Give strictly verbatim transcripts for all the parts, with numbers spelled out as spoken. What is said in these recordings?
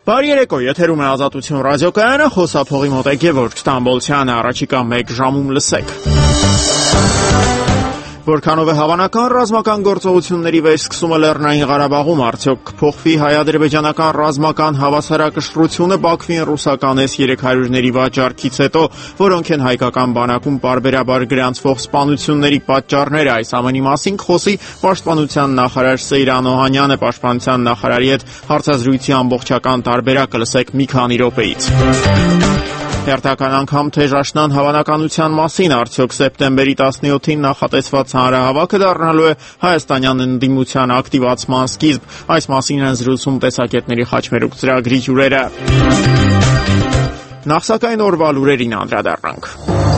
Բարի երեկո, եթերում է Ազատություն ռադիոկայանը, խոսափողի մոտ է Գևորգ Ստամբոլցյանը, առաջիկա մեկ ժամում լսեք։ Որքանով է հավանական ռազմական գործողությունների վերսկսումը Լեռնային Ղարաբաղում, արդյոք կփոխվի հայ-ադրբեջանական ռազմական հավասարակշռությունը Բաքվին ռուսական էս երեք հարյուրների վաճառքից հետո, որոնք են հայկական բանակում պարբերաբար գրանցվող սպանությունների պատճառները, այս ամենի մասին կխոսի Պաշտպանության նախարար Սեյրան Օհանյանը, Պաշտպանության նախարարի հետ հարցազրույցի ամբողջական տարբերակը լսեք մի քանի րոպեից։ Հերթական անգամ թեժ աշնան հավանականության մասին, արդյոք սեպտեմբերի տասնյոթին նախատեսված հանրահավաքը դառնալու է հայաստանյան ընդդիմության ակտիվացման սկիզբ, այս մասին են զրուցում տեսակետների խաչմերուկ ծրագրի հյուրերը։ Նախ սակայն օրվա լուրերին անդրադառնանք։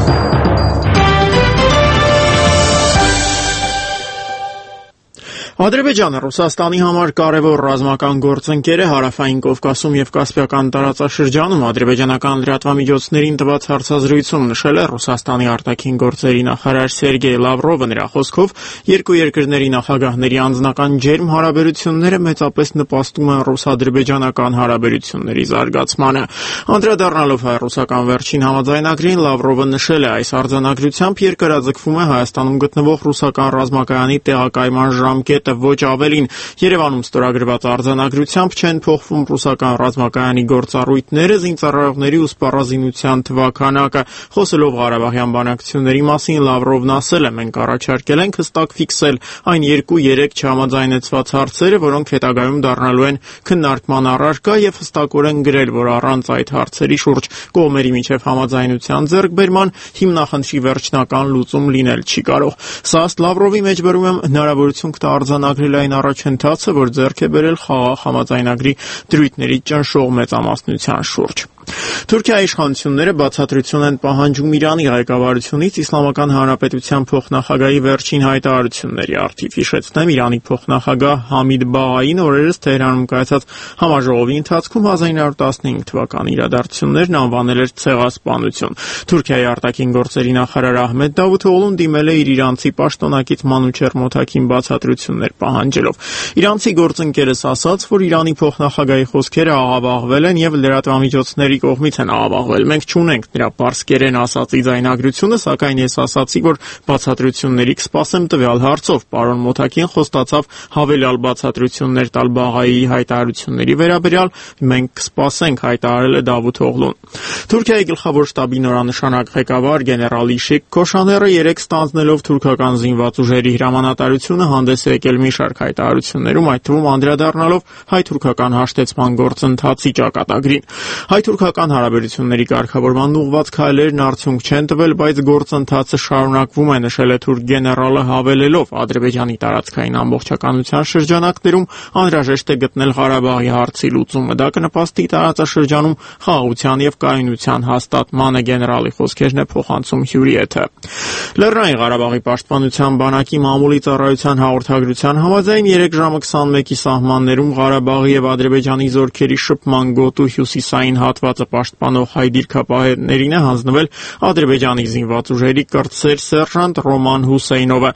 Ադրբեջանը Ռուսաստանի համար կարևոր ռազմական գործընկեր է հարավային Կովկասում եւ Կասպիական տարածաշրջանում ադրբեջանական լրատվամիջոցներին տված հարցազրույցում նշել է Ռուսաստանի արտաքին գործերի նախարար Սերգեյ Լավրովը, նրա խոսքով երկու երկրների նախագահների անձնական ջերմ հարաբերությունները մեծապես նպաստում են ռուս-ադրբեջանական հարաբերությունների զարգացմանը։ Անդրադառնալով հայ-ռուսական վերջին համաձայնագրին, Լավրովը նշել է, այս արձանագրությամբ երկարաձգվում է Հայաստանում գտնվող ռուսական ռազմակայանի տեղակայման ժամկետը, ոչ ավելին։ Երևանում ստորագրված արձանագրությամբ չեն փոխվում ռուսական ռազմակայանի գործառույթները, զինծառայողների ու սպառազինության թվաքանակը։ Խոսելով Ղարաբաղյան բանակցությունների մասին, Լավրովն ասել է, մենք առաջարկել ենք հստակ ֆիքսել այն երկու-երեք չհամաձայնեցված հարցերը, որոնք հետագայում դառնալու են քննարկման առարկա, եւ հստակորեն գրել, որ առանց այդ հարցերի շուրջ կողմերի միջև համաձայնության ձեռքբերման հիմնախնդրի վերջնական լուծում լինել չի կարող։ Սա ըստ Լավրովի մեջ բերում եմ հնարավորություն կտա արձանագրել այն առաջընթացը, որ ձեռք է բերել խաղաղ համաձայնագրի դրույթների ճնշող մեծամասնության շուրջ։ Թուրքիայի իշխանությունները բացատրություն են պահանջում Իրանի ղեկավարությունից Իսլամական Հանրապետության փոխնախագահի վերջին հայտարարությունների առթիվ։ Հիշեցնեմ, Իրանի փոխնախագահ Համիդ Բաղային օրերս Թեհրանում կայացած համաժողովի ընթացքում հազար ինը հարյուր տասնհինգ թվականի իրադարձություններն անվանել էր ցեղասպանություն։ Թուրքիայի արտաքին գործերի նախարար Ահմեդ Դավութօղլուն դիմել է իր իրանցի պաշտոնակից Մանուչեր Մոթաքին բացատրություններ պահանջելով։ Իրանցի գործընկերս ասաց, որ Իրանի փոխնախագահի խոսքերը աղավաղվել են եւ լրատվամիջոցների կողմից են աղավաղվել։ Մենք չունենք նրա պարսկերեն ասացի ձայնագրությունը, սակայն ես ասացի, որ բացատրությունների կսպասեմ տվյալ հարցով։ Պարոն Մոթաքին խոստացավ հավելյալ բացատրություններ տալ Բաղայիի հայտարարությունների վերաբերյալ, մենք կսպասենք, հայտարարել է Դավութօղլուն։ Թուրքիայի գլխավոր շտաբի նորանշանակ ղեկավար գեներալ Իշիկ Քոշաները երեք ստանձնելով թուրքական զինված ուժերի հրամանատարությունը հանդես է եկել մի շարք հայտարարություններում, այդ թվում անդրադառնալով հայ-թուրքական հաշտեցման գործընթացի ճակատագրին։ Հայ-թուրքական հարաբերությունների կարգավորման ուղղված քայլերն արդյունք չեն տվել, բայց գործընթացը շարունակվում է, նշել է թուրք գեներալը, հավելելով Ադրբեջանի տարածքային ամբողջականության շրջանակներում անհրաժեշտ է գտնել Ղարաբաղի հարցի լուծումը։ Դա կնպաստի տարածաշրջանում խաղաղության եւ կայունության հաստատմանը, գեներալի խոսքերն է փոխանցում հյուրի հետ։ Լեռնային Ղարաբաղի պաշտպանության բանակի մամուլի ծառայության հաղորդագրության համաձայն երեք ժամը քսանմեկի սահմաններում Ղարաբաղի եւ Ադրբեջանի զորքերի շփման գոտու հյուսիսային հատվածը պաշտպանող հայ դիրքապահերներին է հանձնվել Ադրբեջանի զինված ուժերի կրտսեր սերժանտ Ռոման Հուսեյնովը։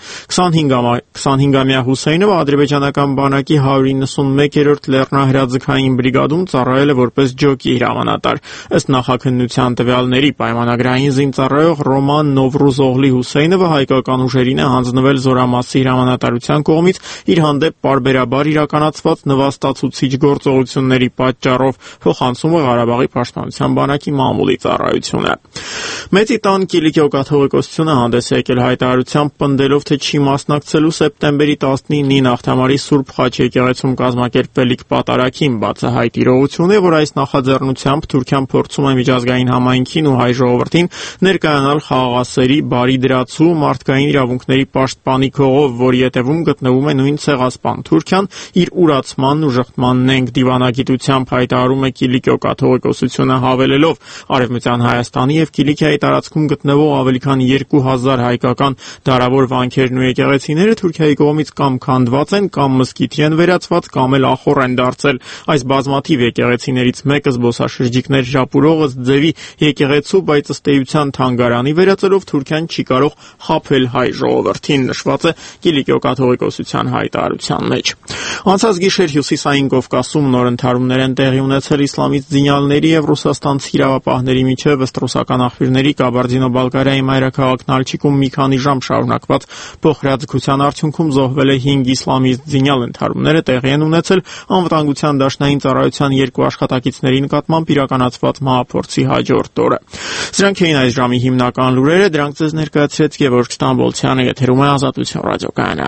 քսանհինգամյա Հուսեյնովը ադրբեջանական բանակի հարյուր իննսունմեկերորդ լեռնահրաձգային բրիգադում ծառայել է որպես ջոկի հրամանատար։ Ըստ նախաքննության տվյալների, պայմանագրային զինծառայող Ռոման Նովրուզօղլի Հուսեյնովը հայկական ուժերին է հանձնվել Զորամասի հրամանատարության կողմից իր հանդեպ պարբերաբար իրականացված նվաստացուցիչ գործողությունների պատճառով, փոխանցում է Ղարաբաղի պաշտպանության բանակի մամուլի ծառայությունը։ Մեծի տան Կիլիկիո կաթողիկոսությունը հանդես է եկել հայտարարությամբ, պնդելով, թե չի մասնակցելու սեպտեմբերի տասնինի Նախթամարի Սուրբ Խաչ եկեղեցում կազմակերպվելիք պատարագին, բացահայտ իրողություն է, որ այս նախաձեռնությամբ Թուրքիան փորձում է միջազգային համայնքին ու հայ ժողովրդին ներկայանալ խաղաղասերի, բարի դրացու, մարդկային իրավունքների պաշտպանի քողով, որի ետևում գտնվում է նույն ցեղասպան Թուրքիան, իր ուրացմանն ու ժխտմանն ենք դիվանագիտությամբ, հայտարարում է Կիլիկիո կաթողիկոսության աջակցությունը հավելելով Արևմտյան Հայաստանի եւ Կիլիկիայի տարածքում գտնվող ավելի քան երկու հազար հայկական դարավոր վանքերն ու եկեղեցիները Թուրքիայի կողմից կամ քանդված են, կամ մզկիթի են վերածված, կամ էլ ախոռ են դարձել։ Այս բազմաթիվ եկեղեցիներից մեկը զբոսաշրջիկներ ժապուրող Ըստ-Ձևի եկեղեցու, բայց ըստ էության թանգարանի վերածելով Թուրքիան չի կարող խաբել հայ ժողովրդին, նշված է Կիլիկիո կաթողիկոսության հայտարարության մեջ։ Անցած գիշեր Հյուսիսային Կովկասում նոր ընդհարումներ են տեղի ունեցել իսլամից զինյալների եւ ռուսաստանցի իրավապահների միջև ըստ ռուսական աղբյուրների Կաբարդինո-Բալկարիայի մայրաքաղաք Նալչիկում մի քանի ժամ շարունակված փոխհրաձգության արդյունքում զոհվել է հինգ իսլամիստ զինյալ։ Ընդհարումները տեղի են ունեցել անվտանգության դաշնային ծառայության երկու աշխատակիցների նկատմամբ իրականացված մահափորձի հաջորդ օրը։ Սրանք էին այս ժամի հիմնական լուրերը, դրանք ձեզ ներկայացրեց Գևորգ Ստամբոլցյանը, եթերում է Ազատություն ռադիոկայանը։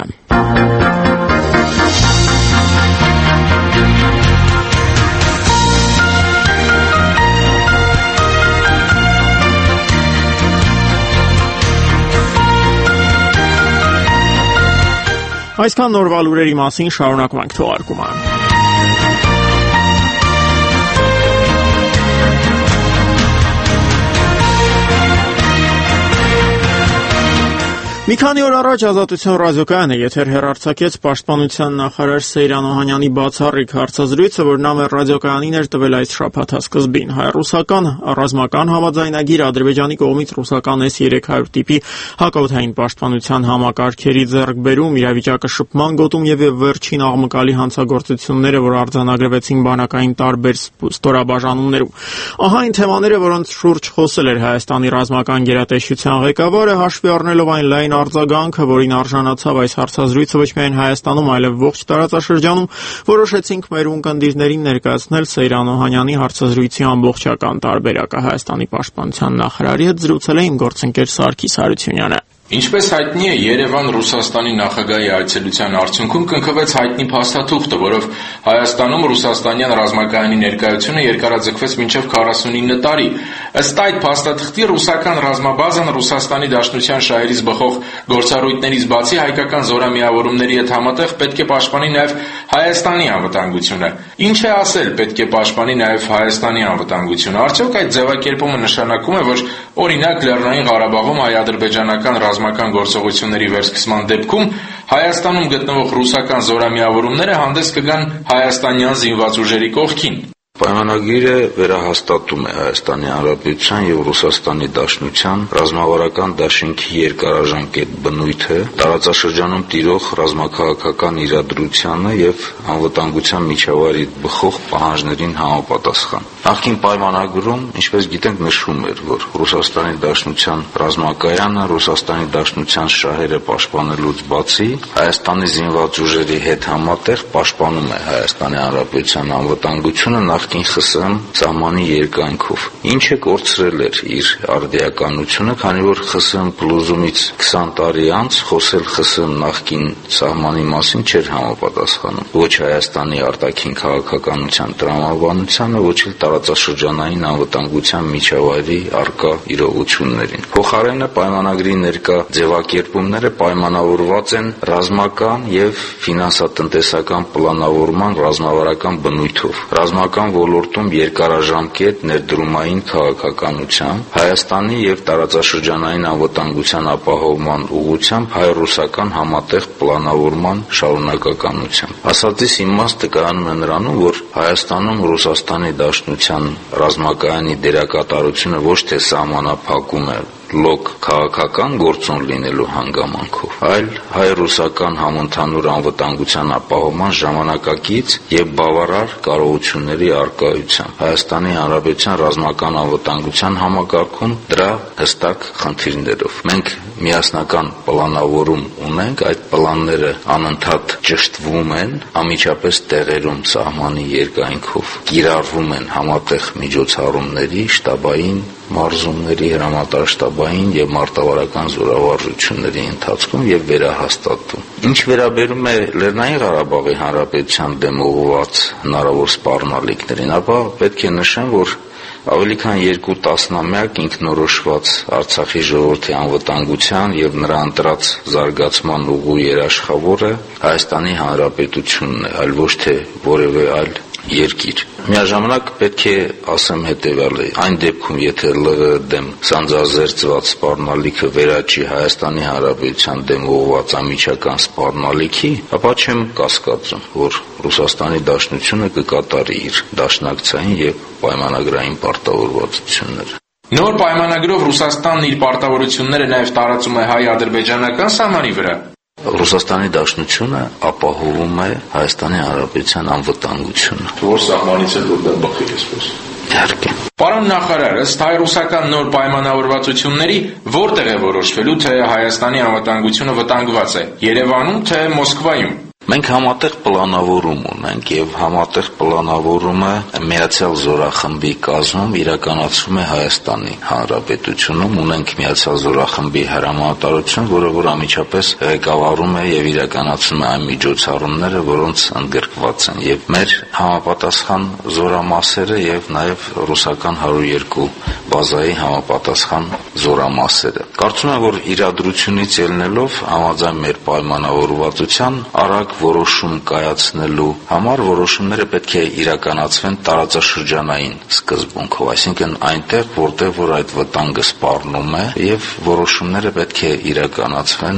Այսքան նորվա լուրերի մասին, շարունակում ենք թողարկումը։ Մի քանի օր առաջ Ազատություն ռադիոկայանը եթեր հեռարձակեց Պաշտպանության նախարար Սեյրան Օհանյանի բացառիկ հարցազրույցը, որ նա մեր ռադիոկայանին էր տվել այս շաբաթասկզբին։ Հայ-ռուսական ռազմական համաձայնագիր Ադրբեջանի կողմից ռուսական էս երեք հարյուր տիպի հակաօդային պաշտպանության համակարգերի ձեռքբերում, իրավիճակը շփման գոտում եւ վերջին աղմկալի հանցագործությունները, որ արձանագրվեցին բանակային տարբեր ստորաբաժանումներում։ Ահա այն թեմաները, որոնց շուրջ խոսել էր Հայաստանի ռազմական գերատեսչության ղեկավարը, հաշվի առնելով այն լայն արձագանքը, որին արժանացավ այս հարցազրույցը ոչ միայն Հայաստանում, այլև ողջ տարածաշրջանում, որոշեցինք մեր ունկնդիրներին ներկայացնել Սեյրան Օհանյանի հարցազրույցի ամբողջական տարբերակը։ Հայաստանի պաշտպանության նախարարի հետ զրուցել է իմ գործընկեր Սարգիս Հարությունյանը։ Ինչպես հայտնի է, Երևան Ռուսաստանի նախագահի այցելության արդյունքում կնքվեց հայտնի փաստաթուղթը, որով Հայաստանում ռուսաստանյան ռազմակայանի ներկայությունը երկարաձգվեց մինչև քառասունինը տարի։ Ըստ այդ փաստաթղթի ռուսական ռազմաբազան Ռուսաստանի Դաշնության շահերից բխող գործառույթներից բացի հայկական զորամիավորումների հետ համատեղ պետք է պաշտպանի նաև Հայաստանի անվտանգությունը։ Ինչ է ասել, պետք է պաշտպանի նաև Հայաստանի անվտանգությունը։ Արդյոք այդ ձևակերպումը նշանակում է, որ օրինակ Լեռնային Ղարաբաղում հայ-ադրբեջանական ռազմական գործողությունների վերսկսման դեպքում Հայաստանում գտնվող ռուսական զորամիավորումները հանդես կգան հայաստանյան զինված ուժերի կողքին։ Պայմանագիրը վերահաստատում է Հայաստանի Հանրապետության եւ Ռուսաստանի Դաշնության ռազմավարական դաշինքի երկարաժամկետ բնույթը, տարածաշրջանում տիրող ռազմաքաղաքական իրադրությանը եւ անվտանգության միջավայրի բխող պահանջներին համապատասխան։ Նախկին պայմանագրում, ինչպես գիտենք, նշվում էր, որ Ռուսաստանի Դաշնության ռազմակայանը Ռուսաստանի Դաշնության շահերը պաշտպանելուց բացի Հայաստանի զինված ուժերի հետ համատեղ պաշտպանում է Հայաստանի Հանրապետության անվտանգությունը նախկին ԽՍՀՄ սահմանի երկայնքով, ինչը կորցրել էր իր արդիականությունը, քանի որ ԽՍՀՄ փլուզումից քսան տարի անց խոսել ԽՍՀՄ նախկին սահմանի մասին չէր համապատասխանում ոչ Հայաստանի արտաքին քաղաքականության տրամաբանությանը, ոչ էլ տարածաշրջանային անվտանգության միջավայրի առկա իրողություններին։ Փոխարենը պայմանագրի ներկա ձևակերպումները պայմանավորված են ռազմական եւ ֆինանսատնտեսական պլանավորման ռազմավարական բնույթով, ռազմական ոլորտում երկարաժամկետ ներդրումային քաղաքականությամբ, Հայաստանի եւ տարածաշրջանային անվտանգության ապահովման ուղղությամբ հայ-ռուսական համատեղ պլանավորման շարունակականությամբ։ Ասածիս իմաստը կայանում է նրանում, որ Հայաստանում Ռուսաստանի Դաշնության ռազմակայանի դերակատարությունը ոչ թե սահմանափակում է լոկ քաղաքական գործոն լինելու հանգամանքով, այլ հայ-ռուսական համընդհանուր անվտանգության ապահովման ժամանակակից եւ բավարար կարողությունների առկայությամբ։ Հայաստանի Հանրապետության ռազմական անվտանգության համակարգում դրա հստակ խնդիրներով։ Մենք միասնական պլանավորում ունենք, այդ պլանները անընդհատ ճշտվում են, անմիջապես տեղերում սահմանի երկայնքով կիրառվում են համատեղ միջոցառումների, շտաբային մարզումների, հրամանատարշտաբային եւ մարտավարական զորավարժությունների ընթացքում եւ վերահաստատվում։ Ինչ վերաբերում է Լեռնային Ղարաբաղի Հանրապետության դեմ ուղղված հնարավոր սպառնալիքներին, ապա պետք է նշեմ, որ ավելի քան երկու տասնամյակ ինքնորոշված Արցախի ժողովրդի անվտանգության եւ նրա ընտրած զարգացման ուղու երաշխավորը Հայաստանի Հանրապետությունն է, այլ ոչ թե որևէ այլ երկիր։ Միաժամանակ պետք է ասեմ հետևյալը. այն դեպքում, եթե ԼՂՀ դեմ սանձազերծված սպառնալիքը վերաճի Հայաստանի Հանրապետության դեմ ուղղված անմիջական սպառնալիքի, ապա չեմ կասկածում, որ Ռուսաստանի Դաշնությունը կկատարի իր դաշնակցային եւ պայմանագրային պարտավորվածությունները։ Նոր պայմանագրով Ռուսաստանն իր պարտավորությունները նաև տարածում է հայ-ադրբեջանական սահմանի վրա։ Ռուսաստանի Դաշնությունը ապահովում է Հայաստանի Հանրապետության անվտանգությունը։ Որ սահմանից էլ որ դա բխի էսպես։ Իհարկե։ Պարոն նախարար, ըստ հայ-ռուսական նոր պայմանավորվածությունների որտեղ է որոշվելու, թե Հայաստանի անվտանգությունը վտանգված է՝ Երևանում, թե Մոսկվայում։ Մենք համատեղ պլանավորում ունենք եւ համատեղ պլանավորումը Միացյալ Զորախմբի կազմում իրականացվում է Հայաստանի Հանրապետությունում։ Ունենք Միացյալ Զորախմբի հրամանատարություն, որը որ անմիջապես ղեկավարում է եւ իրականացնում է այն միջոցառումները, որոնց ընդգրկված են եւ մեր համապատասխան զորամասերը եւ նաեւ ռուսական հարյուր երկու բազայի համապատասխան զորամասերը։ Կարծում եմ, որ իրադրությունից ելնելով համաձայն մեր պայմանավորվածության արագ որոշում կայացնելու համար որոշումները պետք է իրականացվեն տարածաշրջանային սկզբունքով, այսինքն այնտեղ, որտեղ որ այդ վտանգը սպառնում է, եւ որոշումները պետք է իրականացվեն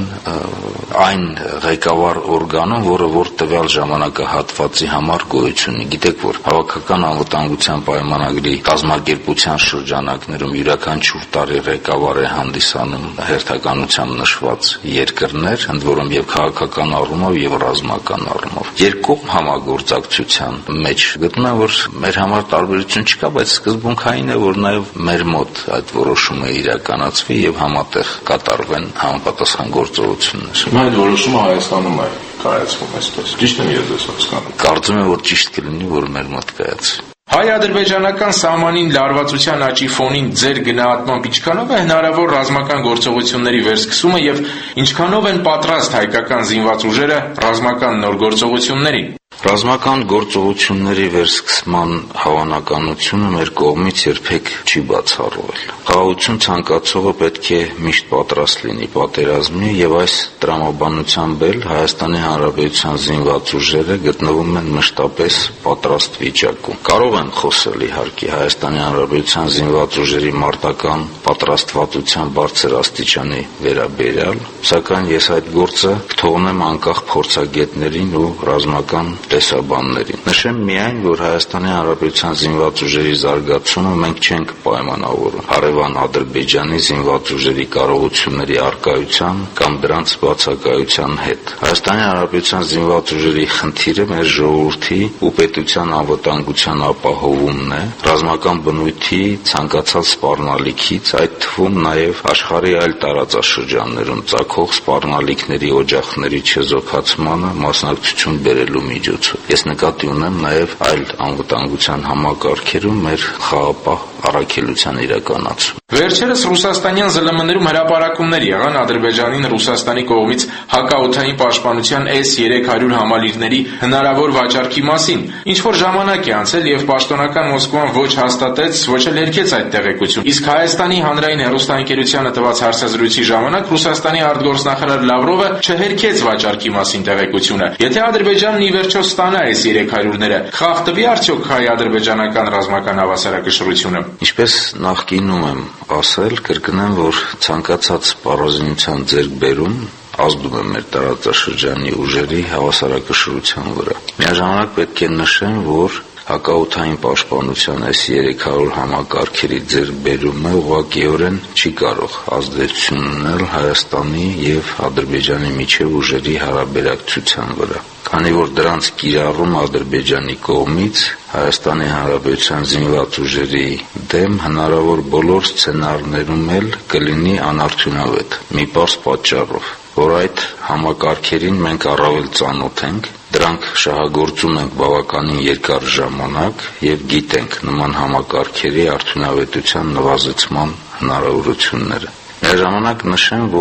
այն ղեկավար օրգանում, որը որ տվյալ ժամանակահատվածի համար գոյություն ունի։ Գիտեք, որ հավաքական անվտանգության պայմանագրի կազմակերպության շրջանակներում յուրաքանչյուր տարի ղեկավար է հանդիսանում հերթականությամբ նշված երկրներ, ընդ որում եւ քաղաքական առումով եւ ռազմական առումով։ Երկկողմ համագործակցության մեջ գտնում եմ, որ մեր համար տարբերություն չկա, բայց սկզբունքային է, որ նաեւ մեր մոտ այդ որոշումը իրականացվի եւ համատեղ կատարվեն համապատասխան գործողություններ։ Այդ որոշումը Հայաստանում է կայացվում այսպես։ Ճիշտ եմ ես հասկանում։ Կարծում եմ, որ ճիշտ կլինի, որ մեր մոտ կայացվի։ Հայ-ադրբեջանական սահմանին լարվածության աճի ֆոնին ձեր գնահատմամբ ինչքանով է հնարավոր ռազմական գործողությունների վերսկսումը եւ ինչքանով են պատրաստ հայկական զինված ուժերը ռազմական նոր գործողություններին։ Ռազմական գործողությունների վերսկսման հավանականությունը մեր կողմից երբեք չի բացառվել։ Խաղաղություն ցանկացողը պետք է միշտ պատրաստ լինի պատերազմի եւ այս տրամաբանությամբ էլ Հայաստանի Հանրապետության զինված ուժերը գտնվում են մշտապես պատրաստ վիճակում։ Կարող են խոսել իհարկե Հայաստանի Հանրապետության զինված ուժերի մարտական պատրաստվածության բարձր աստիճանի վերաբերյալ, սակայն ես այդ գործը կթողնեմ անկախ փորձագետներին ու ռազմական տեսաբաններին։ Նշեմ միայն, որ Հայաստանի Հանրապետության զինված ուժերի զարգացումը մենք չենք պայմանավորում հարևան Ադրբեջանի զինված ուժերի կարողությունների առկայության կամ դրանց բացակայության հետ։ Հայաստանի Հանրապետության զինված ուժերի խնդիրը մեր ժողովրդի ու պետության անվտանգության ապահովումն է, ռազմական բնույթի ցանկացած սպառնալիքից, այդ թվում նաև աշխարհի այլ տարածաշրջաններում ծագող սպառնալիքների օջախների չեզոքացմանը մասնակցություն բերելու միջոցով։ Ես նկատի ունեմ նաև այլ անվտանգության համակարգերում մեր խաղապահ առաքելության իրականացում։ Վերջերս ռուսաստանյան ԶԼՄ-ներում հրապարակումներ եղան Ադրբեջանին Ռուսաստանի կողմից հակաօդային պաշտպանության էս երեք հարյուր համալիրների հնարավոր վաճառքի մասին։ Ինչ որ ժամանակ է անցել եւ պաշտոնական Մոսկվան ոչ հաստատեց, ոչ էլ հերքեց այդ տեղեկությունը։ Իսկ Հայաստանի հանրային հեռուստաընկերությանը տված հարցազրույցի ժամանակ Ռուսաստանի արտգործնախարար Լավրովը չհերքեց վաճառքի մասին տեղեկությունը։ Եթե Ադրբեջանն ի վերջո ստանա էս երեք հարյուրները, խախտվի արդյոք հայ-ադրբեջանական ռազմական հավասարակշռությունը։ Ինչպես նախկինում եմ ասել, կրկնեմ, որ ցանկացած սպառազինության ձեռքբերում ազդում է մեր տարածաշրջանի ուժերի հավասարակշռության վրա։ Միաժամանակ պետք է նշեմ, որ հակաօդային պաշտպանության այս երեք հարյուր համակարգերի ձեռքբերումը ուղղակիորեն չի կարող ազդեցություն ունենալ Հայաստանի եւ Ադրբեջանի միջև ուժերի հարաբերակցության վրա, քանի որ դրանց կիրառումը Ադրբեջանի կողմից Հայաստանի Հանրապետության զինված ուժերի դեմ հնարավոր բոլոր սցենարներում էլ կլինի անարդյունավետ, մի պարզ պատճառով, որ այդ համակարգերին մենք առավել ծանոթ ենք, դրանք շահագործում ենք բավականին երկար ժամանակ եւ գիտենք նման համակարգերի արդյունավետության նվազեցման հնարավորությունները։ Միաժամանակ նշեմ, որ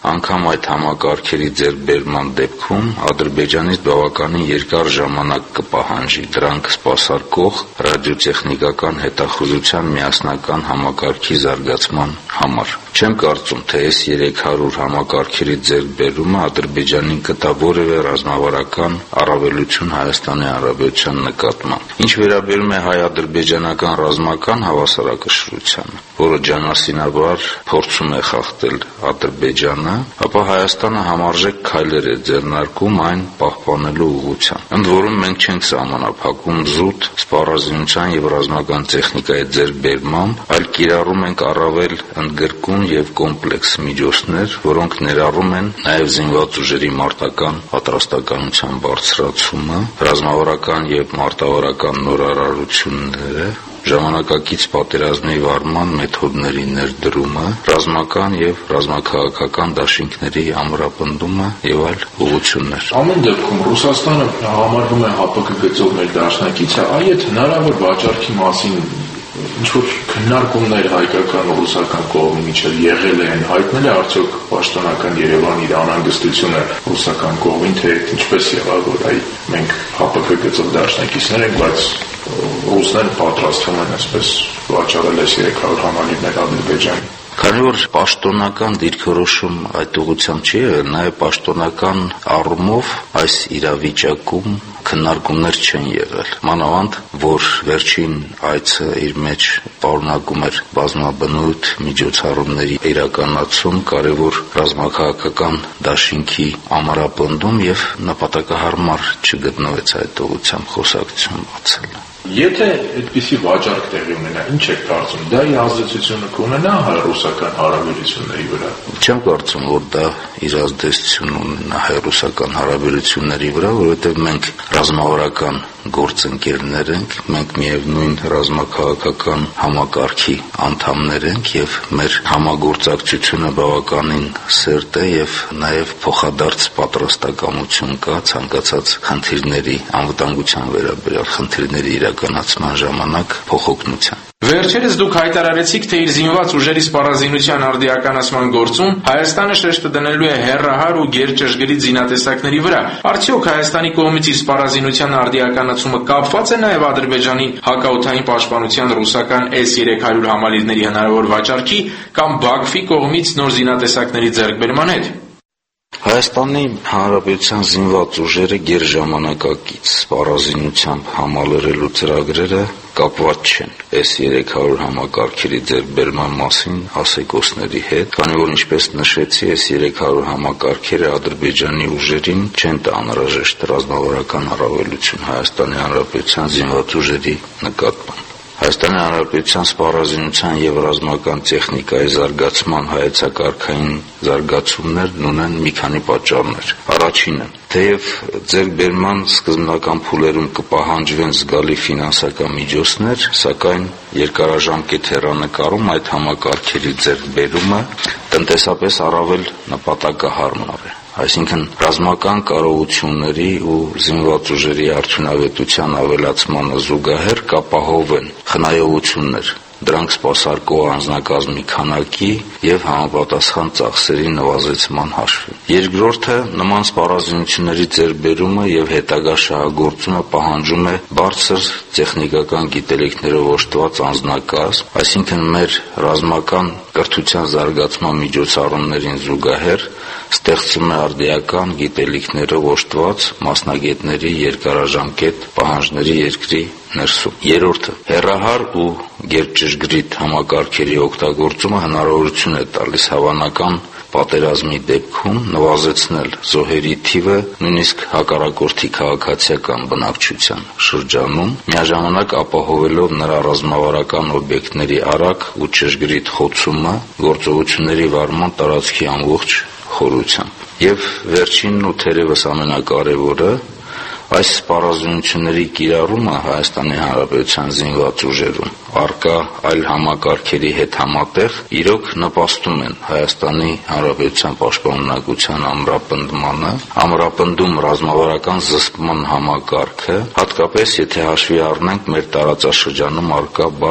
անգամ այդ համակարգերի ձեռքբերման դեպքում Ադրբեջանից բավականին երկար ժամանակ կպահանջի դրանք սպասարկող ռադիոտեխնիկական հետախուզության միասնական համակարգի զարգացման համար։ Չեմ կարծում, թե այս երեք հարյուր համակարգերի ձեռքբերումը Ադրբեջանին կտա որևէ ռազմավարական առավելություն Հայաստանի Հանրապետության նկատմամբ։ Ինչ վերաբերում է հայ-ադրբեջանական ռազմական հավասարակշռությանը, որը ջանասինաբար փորձում է խախտել Ադրբեջանը, ապա Հայաստանը համարժեք քայլեր է ձեռնարկում այն պահպանելու ուղղությամբ։ Ընդ որում մենք չենք սահմանափակում զուտ սպառազինության և ռազմական տեխնիկայի ձեռքբերմամբ, այլ կիրառում ենք առավել ընդգրկուն և կոմպլեքս միջոցներ, որոնք ներառում են նաև զինված ուժերի մարտական պատրաստականության բարձրացումը, ռազմավարական և մարտավարական նորարարությունները, ժամանակակից պատերազմի վարման մեթոդների ներդրումը, ռազմական և ռազմաքաղաքական դաշինքների ամրապնդումը և այլ ուղղություններ։ Ամեն դեպքում Ռուսաստանը համարվում է ՀԱՊԿ գծով մեր դաշնակիցը, այ այդ հնարավոր վաճառքի մասին ինչ-որ քննարկումներ հայկական ու ռուսական կողմի միջև եղել են, հայտնել է արդյոք պաշտոնական Երևանի իր անհանգստությունը ռուսական կողմին, թե ինչպես եղավ, որ այ մենք ՀԱՊԿ գծով դաշնակիցներ ենք, բայց ռուսները պատրաստվում են այսպես վաճառել այս երեք հարյուր համալիրներ Ադրբեջանին։ Քանի որ պաշտոնական դիրքորոշում այդ ուղղությամբ չի եղել, նաև պաշտոնական առումով այս իրավիճակում քննարկումներ չեն եղել։ Մանավանդ, որ վերջին այցը իր մեջ պարունակում էր բազմաբնույթ միջոցառումների իրականացում, կարևոր ռազմաքաղաքական դաշինքի ամրապնդում և նպատակահարմար չգտնվեց այդ ուղղությամբ խոսակցություն բացել։ Եթե այդպիսի վաճառք տեղի ունենա, ինչ եք կարծում, դա իր ազդեցությունը կունենա հայ-ռուսական հարաբերությունների վրա։ Չեմ կարծում, որ դա իր ազդեցություն ունենա հայ-ռուսական հարաբերությունների վրա, որովհետև մենք ռազմավարական գործընկերներ ենք, մենք միևնույն ռազմաքաղաքական համակարգի անդամներ ենք և մեր համագործակցությունը բավականին սերտ է և նաև փոխադարձ պատրաստակամություն կա ցանկացած խնդիրների անվտանգության վերաբերյալ խնդիրների իրականացման ժամանակ փոխօգնության։ Վերջերս դուք հայտարարեցիք, թե իր զինված ուժերի սպառազինության արդիականացման գործում Հայաստանը շեշտը դնելու է հեռահար ու գերճշգրիտ զինատեսակների վրա։ Արդյոք Հայաստանի կողմից իր սպառազինության արդիականացումը կապված է նաև Ադրբեջանի հակաօդային պաշտպանության ռուսական էս երեք հարյուր համալիրների հնարավոր վաճառքի կամ Բաքվի կողմից նոր զինատեսակների ձեռքբերման հետ։ Հայաստանի Հանրապետության զինված ուժերը գերժամանակակից սպառազինությամբ համալրելու ծրագրերը կապված չեն էս երեք հարյուր համակարգերի ձեռքբերման մասին ասեկոսների հետ, քանի որ ինչպես նշեցի, էս երեք հարյուր համակարգերը Ադրբեջանի ուժերին չեն տա անհրաժեշտ ռազմավարական առավելություն Հայաստանի Հանրապետության զինված ուժերի նկատմամբ։ Հայաստանի Հանրապետության սպառազինության և ռազմական տեխնիկայի զարգացման հայեցակարգային զարգացումներն ունեն մի քանի պատճառներ։ Առաջինը, թեև ձեռքբերման սկզբնական փուլերում կպահանջվեն զգալի ֆինանսական միջոցներ, սակայն երկարաժամկետ հեռանկարում այդ համակարգերի ձեռքբերումը տնտեսապես առավել նպատակահարմար է։ Այսինքն ռազմական կարողությունների ու զինված ուժերի արդյունավետության ավելացմանը զուգահեռ կապահովեն խնայողություններ, դրանք սպասարկող անձնակազմի քանակի և համապատասխան ծախսերի նվազեցման հաշվին։ Երկրորդը, նման սպառազինությունների ձեռքբերումը և հետագա շահագործումը պահանջում է բարձր տեխնիկական գիտելիքներով օժտված անձնակազմ, այսինքն մեր ռազմական կրթության զարգացման միջոցառումներին զուգահեռ ստեղծում է արդիական գիտելիքներով օժտված մասնագետների երկարաժամկետ պահանջների երկրի ներսում։ Երրորդը, հեռահար ու գերճշգրիտ համակարգերի օգտագործումը հնարավորություն է տալիս հավանական պատերազմի դեպքում նվազեցնել զոհերի թիվը նույնիսկ հակառակորդի քաղաքացիական բնակչության շրջանում, միաժամանակ ապահովելով նրա ռազմավարական օբյեկտների արագ ու ճշգրիտ խոցումը գործողությունների վարման տարածքի ամբողջ խորությամբ։ Եվ վերջինն ու թերևս ամենակարևորը, այս սպառազինությունների կիրառումը Հայաստանի Հանրապետության զինված ուժերում առկա այլ համակարգերի հետ համատեղ իրոք նպաստում են Հայաստանի Հանրապետության պաշտպանունակության ամրապնդմանը, ամրապնդում ռազմավարական զսպման համակարգը, հատկապես եթե հաշվի առնենք մեր տարածաշրջանում առկա բարդ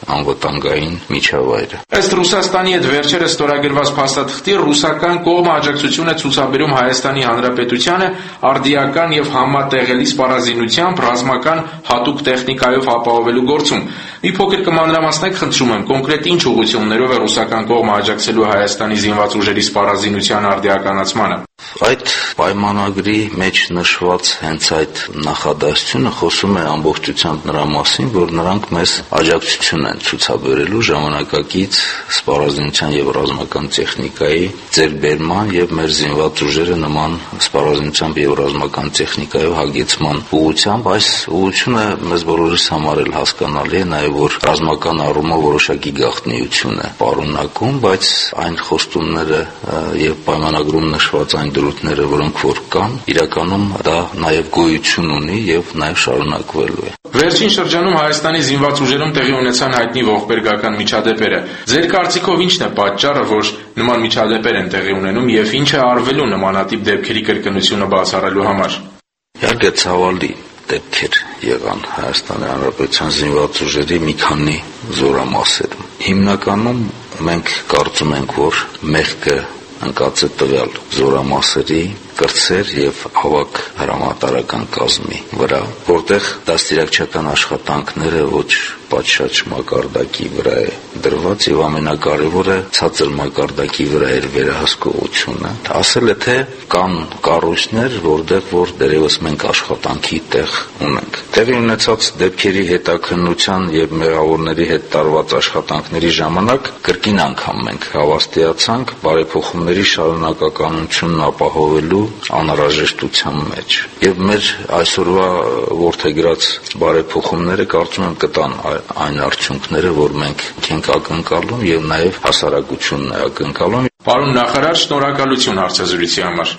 անվտանգային միջավայրը։ Ըստ Ռուսաստանի հետ վերջերս ստորագրված փաստաթղթի, ռուսական կողմը աջակցություն է ցուցաբերում Հայաստանի Հանրապետությանը արդիական եւ համատեղելի սպառազինությամբ ռազմական հատուկ տեխնիկայով ապահովելու գործում։ Մի փոքր կմանրամասնեք, խնդրում եմ, կոնկրետ ինչ ուղղություններով է ռուսական կողմը աջակցելու Հայաստանի զինված ուժերի սպառազինության արդիականացմանը։ Այդ պայմանագրի մեջ նշված հենց այդ նախադասությունը խոսում է ամբողջությամբ նրա մասին, որ նրանք մեզ աջակցություն են ցուցաբերելու ժամանակակից սպառազինության եւ ռազմական տեխնիկայի ձեռբերման եւ մեր զինված ուժերը նման սպառազինությամբ եւ ռազմական տեխնիկայով հագեցման ուղղությամբ։ Այս ուղղությունը մեզ բոլորիս համար էլ հասկանալի է, նաեւ որ ռազմական առումով որոշակի գաղտնիություն է պարունակում, բայց այն խոստումները եւ պայմանագրում նշված այն դրույթները, որոնք որ կան, իրականում դա նաև գոյություն ունի եւ նաև շարունակվելու է։ Վերջին շրջանում Հայաստանի զինված ուժերում տեղի ունեցան հայտնի ողբերգական միջադեպերը։ Ձեր կարծիքով ի՞նչն է պատճառը, որ նման միջադեպեր են տեղի ունենում եւ ինչ է արվելու նմանատիպ դեպքերի կրկնությունը բացառելու համար։ Իհարկե ցավալի դեպքեր եղան Հայաստանի Հանրապետության զինված ուժերի մի քանի զորամասերում։ Հիմնականում մենք կարծում ենք, որ մեղքը ընկած է տվյալ զորամասերի կրտսեր եւ ավակ հրամանատարական կազմի վրա, որտեղ դաստիարակչական աշխատանքները ոչ պատշաճ մակարդակի վրա է դրված եւ ամենակարևորը ցածր մակարդակի վրա էր վերահսկողությունը։ Ասել է թե կան կառույցներ, որտեղ որ դերևս մենք աշխատանքի տեղ ունենք։ Տեղի ունեցած դեպքերի հետաքննության եւ մեղավորների հետ տարված աշխատանքների ժամանակ կրկին անգամ մենք հավաստիացանք բարեփոխումների շարունակականությունն ապահովելու անհրաժեշտության մեջ եւ մեր այսօրվա որդեգրած բարեփոխումները կարծում եմ կտան այն արդյունքները, որ մենք ենք ակնկալում եւ նաեւ հասարակությունն է ակնկալում։ Պարոն նախարար, շնորհակալություն հարցազրույցի համար։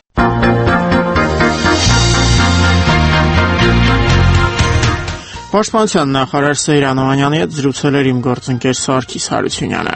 Պաշտպանության նախարար Սեյրան Օհանյանի հետ զրուցել էր իմ գործընկեր Սարգիս Հարությունյանը։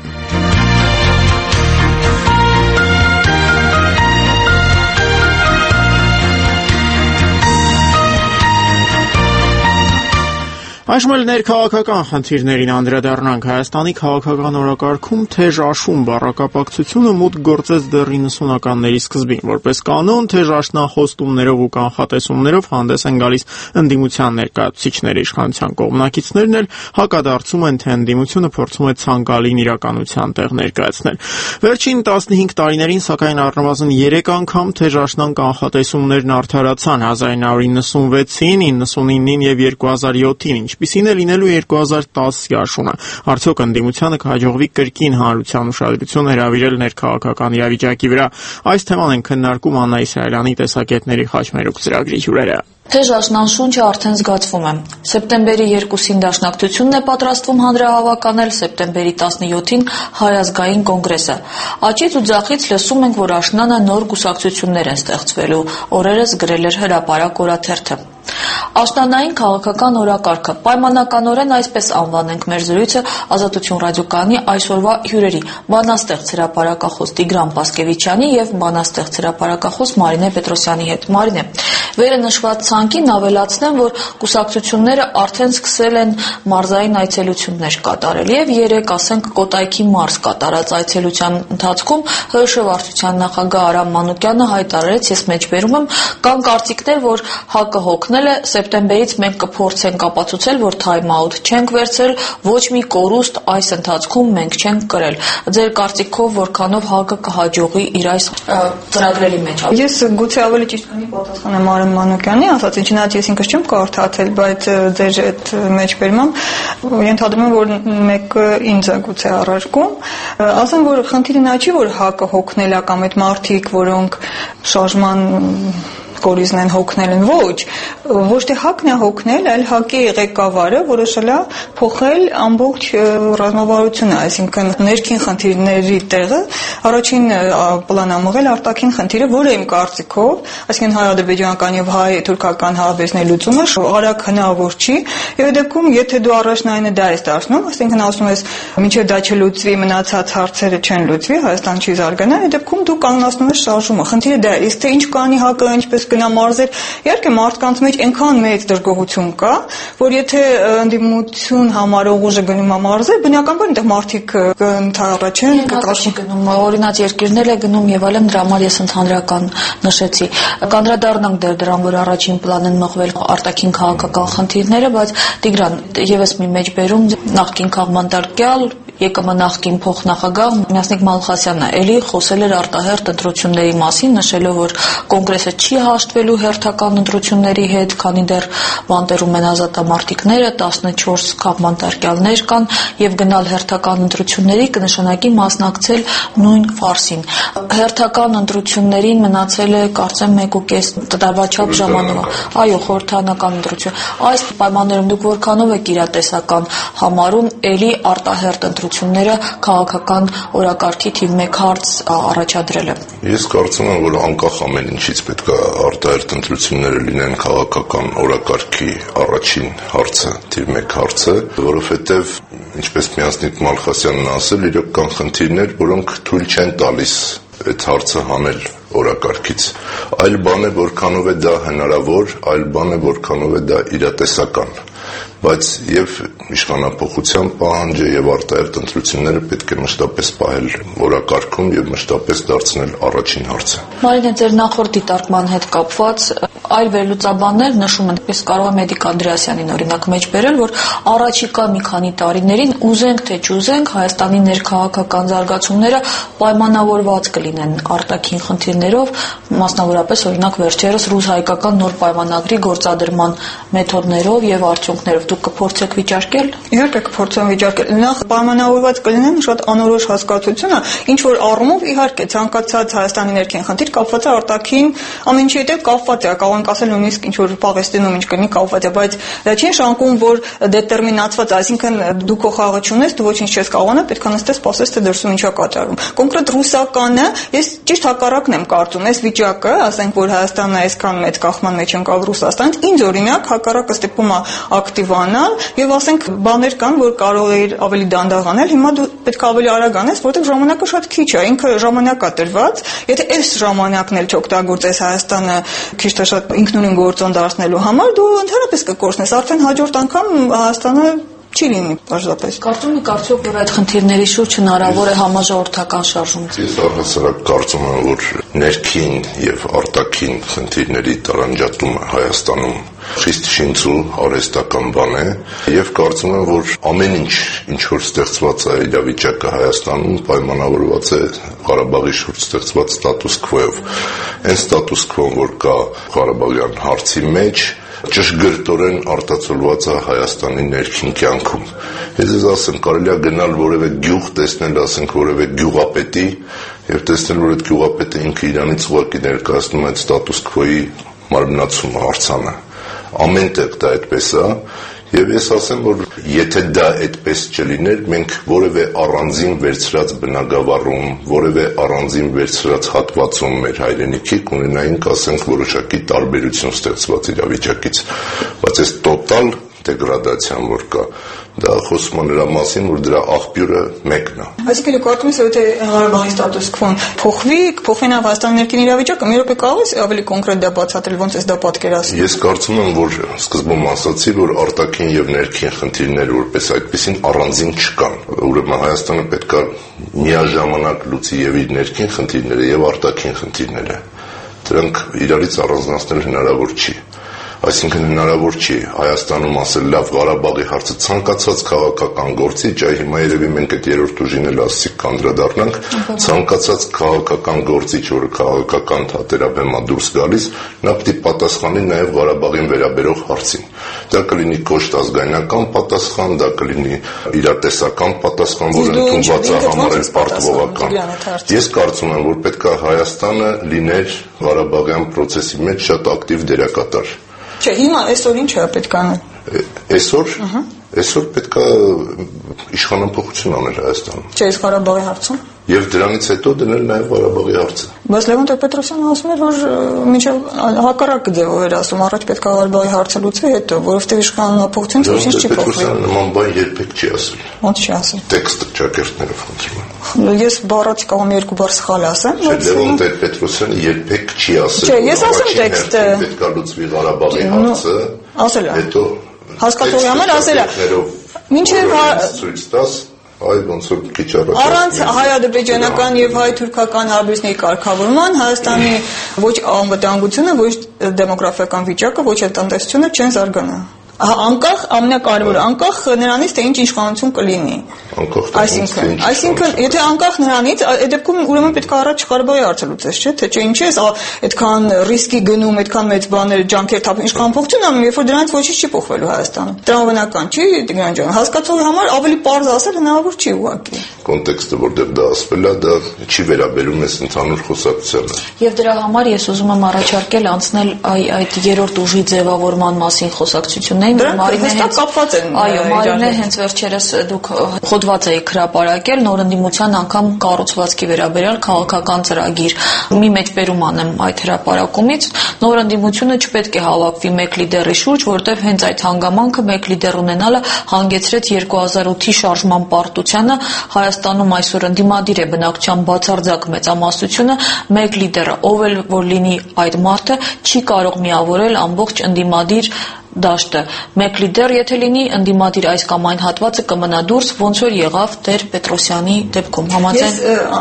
Այժմ էլ ներքաղաքական խնդիրներին անդրադառնանք։ Հայաստանի քաղաքական օրակարգում թեժ աշուն բառակապակցությունը մուտք գործեց դեռ իննսունականների սկզբին։ Որպես կանոն, թեժ աշնախոստումներով ու կանխատեսումներով հանդես են գալիս ընդդիմության ներկայացուցիչները, իշխանության կողմնակիցներն էլ հակադարձում են, թե ընդդիմությունը փորձում է ցանկալին իրականության տեղ ներկայացնել։ Վերջին տասնհինգ տարիներին, սակայն, առնվազն երեք անգամ թեժ աշնան կանխատեսումներն արդարացան՝ հազար նույն իննսունվեցին, իննսունինին եւ երկու հազար յոթին, ինչպիսին է լինելու երկու հազար տասի աշունը։ Արդյոք ընդդիմությանը կհաջողվի կրկին հանրության ուշադրություն հրավիրել ներքաղաքական իրավիճակի վրա։ Այս թեման են քննարկում Աննա Իսրայելյանի տեսակետների խաչմերուկ ծրագրի հյուրերը։ Թեժ աշնանշունչը արդեն զգացվում է։ Սեպտեմբերի երկուսին Դաշնակցությունն է պատրաստվում հանրահավականել, սեպտեմբերի տասնյոթին Հայազգային կոնգրեսը։ Աճից ու ձախից լսում ենք, որ աշնանը նոր կուսակցություններ են ստեղծվելու, օրերս գրել էր Հրապարակ օրաթերթը։ Աշնանային քաղաքական օրակարգը պայմանականորեն այսպես անվանենք մեր զրույցը Ազատություն ռադիոկայանի այսօրվա հյուրերի՝ բանաստեղծ հրապարակախոս Տիգրան Պասկևիչյանի եւ բանաստեղծ հրապարակախոս Մարինե Պետրոսյանի հետ։ Մարինե, վերը նշված ցանկին ավելացնեմ, որ կուսակցությունները արդեն սկսել են մարզային այցելություններ կատարել եւ երեք, ասենք, Կոտայքի մարզ կատարած այցելության ընթացքում ՀՀՇ վարչության նախագահ Արամ Մանուկյանը հայտարարեց, ես մեջբերում եմ, կան կարծիքներ, որ ՀԱԿ-ը հոգնել է, սեպտեմբերից մենք կփորձենք ապացուցել, որ թայմ-աութ չենք վերցրել, ոչ մի կորուստ այս ընթացքում մենք չենք կրել։ Ձեր կարծիքով որքանով ՀԱԿ-ը կհաջողի իր այս ծրագրերի մեջ։ Ես գուցե ավելի ճիշտ կնի պատասխանեմ Արամ Մանուկյանի ասած, չնայած ես ինքս չեմ կարդացել, բայց ձեր այդ մեջբերմամբ ենթադրում եմ, որ մեկը ինձ է գուցե առարկում, ասեմ, որ խնդիրը նա չի, որ ՀԱԿ-ը հոգնել է կամ այդ մարդիկ, որոնք շարժման կորիզն են հոգնել են, ոչ, ոչ թե ՀԱԿ-ն է հոգնել, այլ ՀԱԿ-ի ղեկավարը որոշել է փոխել ամբողջ ռազմավարությունը, այսինքն ներքին խնդիրների տեղը առաջին պլան ամղել արտաքին խնդիրը, որը իմ կարծիքով, այսինքն հայ-ադրբեջանական եւ հայ-թուրքական հարաբերությունների լուծումը արագ հնարավոր չի, եւ դեպքում, եթե դու առաջնայինը դա ես դարձնում, այսինքն ասում ես, մինչեւ դա չլուծվի, մնացած հարցերը չեն լուծվի, Հայաստան չի զարգանա, այդ դեպքում դու կանգնացնում ես շարժումը։ Խնդիրը դա է, իսկ թե ինչ կանի ՀԱԿ-ը, ինչպես գնա մարզեր։ Իհարկե մարդկանց մեջ այնքան մեծ դժգոհություն կա, որ եթե ընդդիմություն համարող ուժը գնում է մարզեր, բնականաբար այնտեղ մարդիկ կընդառաջեն, կկաշեն գնում, օրինաց երկիրներ է գնում եւ այլն, դրա համար ես ընդհանրական նշեցի։ Կանդրադառնանք դեռ դրան, որ առաջին պլան են մղվել արտաքին քաղաքական խնդիրները, բայց Տիգրան, եւս մի մեջբերում նախկին քաղաքմանդարկյալ ԵԿՄ նախկին փոխնախագահ Մյասնիկ Մալխասյանը էլի խոսել էր արտահերթ ընտրությունների մասին, նշելով, որ կոնգրեսը չի հաշտվելու հերթական ընտրությունների հետ, քանի դեռ բանտերում են ազատամարտիկները, տասնչորս քաղաքմանդարկյալներ կան եւ գնալ հերթական ընտրությունների կնշանակի մասնակցել նույն ֆարսին։ Հերթական ընտրություններին մնացել է կարծեմ մեկ ու կես տարվա չափ ժամանակ։ Այո, խորհրդանական ընտրություն։ Այս պայմաններում դուք որքանով եք իրատեսական համարում էլի արտահերթ ընտրությունները քաղաքական օրակարգի թիվ մեկ հարց առաջադրելը։ Ես կարծում եմ, որ անկախ ամեն ինչից պետք է արտահերթ ընտրությունները լինեն քաղաքական օրակարգի առաջին հարցը, թիվ մեկ հարցը, որովհետև ինչպես Մյասնիկ Մալխասյանն ասել, իրոք կան խնդիրներ, որոնք թույլ չեն տալիս այդ հարցը հանել օրակարգից։ Այլ բան է, որքանով է դա հնարավոր, այլ բան է, որքանով է դա իրատեսական։ Բայց եւ իշխանապողության պահանջը եւ արտահերթ ընտրությունները պետք է մշտապես պահել օրակարգում եւ մշտապես դարձնել առաջին հարցը։ Մարինե, ձեր նախորդ դիտարկման հետ կապված այլ վերլուծաբաններ նշում են, պես կարող է Մեդիկ Անդրեասյանին օրինակ մեջ բերել, որ առաջիկա մի քանի տարիներին ուզենք թե չուզենք Հայաստանի ներքաղաքական զարգացումները պայմանավորված կլինեն արտաքին խնդիրներով, մասնավորապես օրինակ վերջերս ռուս-հայկական նոր պայմանագրի գործադրման մեթոդներով եւ արդյունքներով դուք կփորձեք վիճարկել։ Իհարկե կփորձեմ վիճարկել։ Նախ պայմանավորված կլինեն շատ անորոշ հասկացությունը, ինչ որ առումով իհարկե ցանկացած Հայաստանի ներքին խնդիր կապված է արտաքին ամեն ինչի հետ կապված է, կարող ենք ասել նույնիսկ ինչ որ Պաղեստինում ինչ կլինի կապված է, բայց դա չի նշանակում, որ դետերմինացված, այսինքն դու քո խաղը չունես, դու ոչինչ չես կարող անել, պետք է նստես, սպասես, թե դրսում ինչա կատարվում։ Կոնկրետ ռուսականը, ես ճիշտ հակառակն եմ կարծում, այս վիճակը, ասենք որ Հայաստանը այսքան մեծ կախման մեջ ընկավ Ռուսաստանից, ինձ օրինակ հակառակը ստիպում է ակտիվանալ եւ ասենք բաներ կան, որ կարող է ավելի դանդաղ անել, հիմա դու պետք է ավելի արագ անես, որովհետեւ ժամանակը շատ քիչ է, ինքը ժամանակ է տրված, եթե այս ժամանակն էլ չօգտագործես Հայաստանը քիչ թե շատ ինքնուրույն գործոն դարձնելու համար, դու ընդհանրապես կկորցնես, արդեն հաջորդ անգամ Հայաստանը չի լինի պարզապես։ Կարծում եք արդյոք, որ այդ խնդիրների շուրջ հնարավոր է համաժողովրդական շարժում։ Ես առհասարակ կարծում եմ, որ ներքին եւ արտաքին խնդիրների տարանջատումը Հայաստանում խիստ շինծու արհեստական բան է եւ կարծում եմ, որ ամեն ինչ, ինչ որ ստեղծված է իրավիճակը Հայաստանում, պայմանավորված է Ղարաբաղի շուրջ ստեղծված ստատուս քվոյով։ Այն ստատուս քվոն, որ կա Ղարաբաղյան հարցի մեջ, ճշգրտորեն արտացոլված է Հայաստանի ներքին կյանքում։ Ես ես ասեմ, կարելի է գնալ որևէ գյուղ, տեսնել, ասենք, որևէ գյուղապետի եւ տեսնել, որ այդ գյուղապետը ինքը իրանից ուղղակի ներկայացնում է այդ ստատուս քվոյի մարմնացումը, արձանը։ Ամեն տեղ դա այդպես է, եւ ես ասեմ, որ եթե դա այդպես չլիներ, մենք որևէ առանձին վերցրած բնագավառում, որևէ առանձին վերցրած հատվածում մեր հայրենիքի կունենայինք, ասենք, որոշակի տարբերություն ստեղծված իրավիճակից, բայց այս տոտալ դեգրադացիան, որ կա, դա խոսում է նրա մասին, որ դրա աղբյուրը մեկն է։ Այսինքն կարծում ես, եթե Ղարաբաղի ստատուս քվոն փոխվի, փոխվի Հայաստանի ներքին իրավիճակը, մի րոպե կարող ես ավելի կոնկրետ դա բացատրել, ոնց ես դա պատկերացնում։ Ես կարծում եմ, որ սկզբում ասացի, որ արտաքին եւ ներքին խնդիրներ որպես այդպեսին առանձին չկան։ Ուրեմն Հայաստանը պետք է միաժամանակ լուծի եւ իր ներքին խնդիրները եւ արտաքին խնդիրները։ Դրանք իրարից առանձնացնել հնարավոր չի։ Այսինքն հնարավոր չի Հայաստանում ասել լավ Ղարաբաղի հարցը ցանկացած քաղաքական գործի, այ հիմա երևի մենք այդ երրորդ ուժին էլ ասիկ կանդրադառնանք, ցանկացած քաղաքական գործիչ, որը քաղաքական թատերաբեմ է դուրս գալիս, նա պետք է պատասխանի նաև Ղարաբաղին վերաբերող հարցին։ Դա կլինի կոշտ ազգայնական պատասխան, դա կլինի իրատեսական պատասխան, որը ընդունված է համարել պարտվողական։ Ես կարծում եմ, որ պետք է Հայաստանը լիներ Ղարաբաղյան process-ի մեջ շատ ակտիվ դերակատար։ Չէ, հիմա այսօր ինչ է պետք անել։ Այսօր, այսօր պետք է իշխանապողություն անել Հայաստանում։ Չէ, Ղարաբաղի հարցում։ Եվ դրանից հետո դնել նաև Ղարաբաղի հարցը։ Բայց Լևոն Տեր-Պետրոսյանը ասում էր, որ մինչև հակառակ ձևով էր ասում, առաջ պետք է Ղարաբաղի հարցը լուծի, հետո, որովհետև իշխանապողությունից ոչինչ չի փոխվել։ Նման բան երբեք չի ասել։ Ոնց չի ասել։ Տեքստը ճակերտներով խնդրում եմ։ Ես բառացի կարող եմ երկու բառ սխալ ասեմ, բայց Լևոն Տեր-Պետրոսյանը երբեք չի ասել։ Չէ, ես ասեմ տեքստը։ Պետք է լուծվի Ղարաբաղի հարցը։ Ասել է։ Հետո հասկացողի համար ասել է։ Մինչև ցույց տաս այ ոնց որ քիչ առաջ առանց հայ-ադրբեջանական եւ հայ-թուրքական հարաբերությունների կարգավորման Հայաստանի ոչ անվտանգությունը, ոչ դեմոգրաֆիական վիճակը, ոչ էլ տնտեսությունը չեն զարգանա։ Անկախ ամենակարևորը, անկախ նրանից թե ինչ իշխանություն կլինի։ Այսինքն, այսինքն, եթե անկախ նրանից, այդ դեպքում ուրեմն պետք է առաջ Ղարաբաղի հարցը լուծես, չէ՞, թե չէ, ինչ է, այդքան ռիսկի գնում, այդքան մեծ բաներ, ջանքեր թափում, իշխանապողություն անում, երբ որ դրանից ոչինչ չի փոխվելու Հայաստանում։ Տրամաբանական չի, Տիգրան ջան, հասկացողի համար ավելի պարզ ասել հնարավոր չի ուղղակի։ Կոնտեքստը, որտեղ դա ասվել է, դա չի վերաբերում էս ընդհանուր խոսակցությանը։ Եվ դրա համար ես ուզում եմ առաջարկել անցնել այդ երրորդ ուժի ձևավորման մասին խոսակցություններին, որ Մարինե հենց կապված են։ Այո, Մարինե հենց վերջերս դուք հոդված էիք հրապարակել նոր ընդդիմության անգամ կառուցվածքի վերաբերյալ քաղաքական ծրագիր։ Մի մեջբերում անեմ այդ հրապարակումից, նոր ընդդիմությունը չպետք է հավաքվի մեկ լիդերի շուրջ, որտեղ հենց այդ հանգամանքը մեկ լիդեր ունենալը հանգեցրեց երկու հազար ութի շարժման պարտությանը։ Հայաստանում այսօր ընդդիմադիր է բնակչության բացարձակ մեծամասնությունը, մեկ լիդերը, ով էլ որ լինի այդ մարդը, չի կարող միավորել ամբողջ ընդդիմադիր դաշտը։ Մեկ լիդեր եթե լինի, ընդդիմադիր այս կամ այն հատվածը կմնա դուրս, ոնց որ եղավ Տեր-Պետրոսյանի դեպքում։ Համաձայն։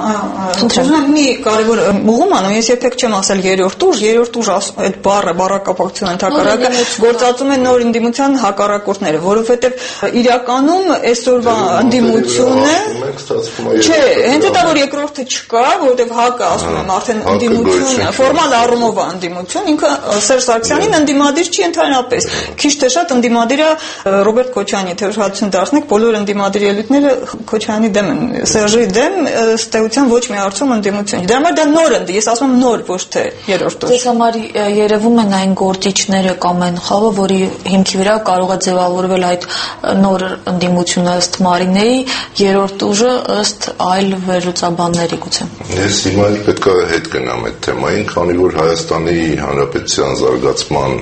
Ես ուզում մի կարևոր ուղղում անում, ես երբեք չեմ ասել երրորդ ուժ, երրորդ ուժ այդ բառը, բառակապակցության ընդհակառակը գործածում են նոր ընդդիմության հակառակորդները, որովհետև իրականում այսօրվա ընդդիմությունը չէ, հենց դա որ երկրորդը չկա, որովհետև ՀԱԿ-ը ասում եմ արդեն ընդդիմությունը, ֆորմալ առումով է ընդդիմություն, ինքը Սերժ Սարգսյանին ընդդիմադիր չի ընդհանրապես։ Քիչ թե շատ ընդդիմադիրը Ռոբերտ Քոչարյանի եթե հաշվություն դարձնեք, բոլոր ընդդիմադիր ելույթները Քոչարյանի դեմ են, Սերժի դեմ ըստ էության ոչ մի հարցում ընդդիմություն։ Դրա համար դա նոր ընդ, ես ասում եմ նոր, ոչ թե երրորդ ուժ։ Ձեզ համար երևում են այն գործիչները կամ այն խավը, որի հիմքի վրա կարող է ձևավորվել այդ նոր ընդդիմությունը ըստ Մարինեի, երրորդ ուժը ըստ այլ վերլուծաբանների գուցե։ Ես հիմա պետք է հետ գնամ այդ թեմային, քանի որ Հայաստանի Հանրապետության զարգացման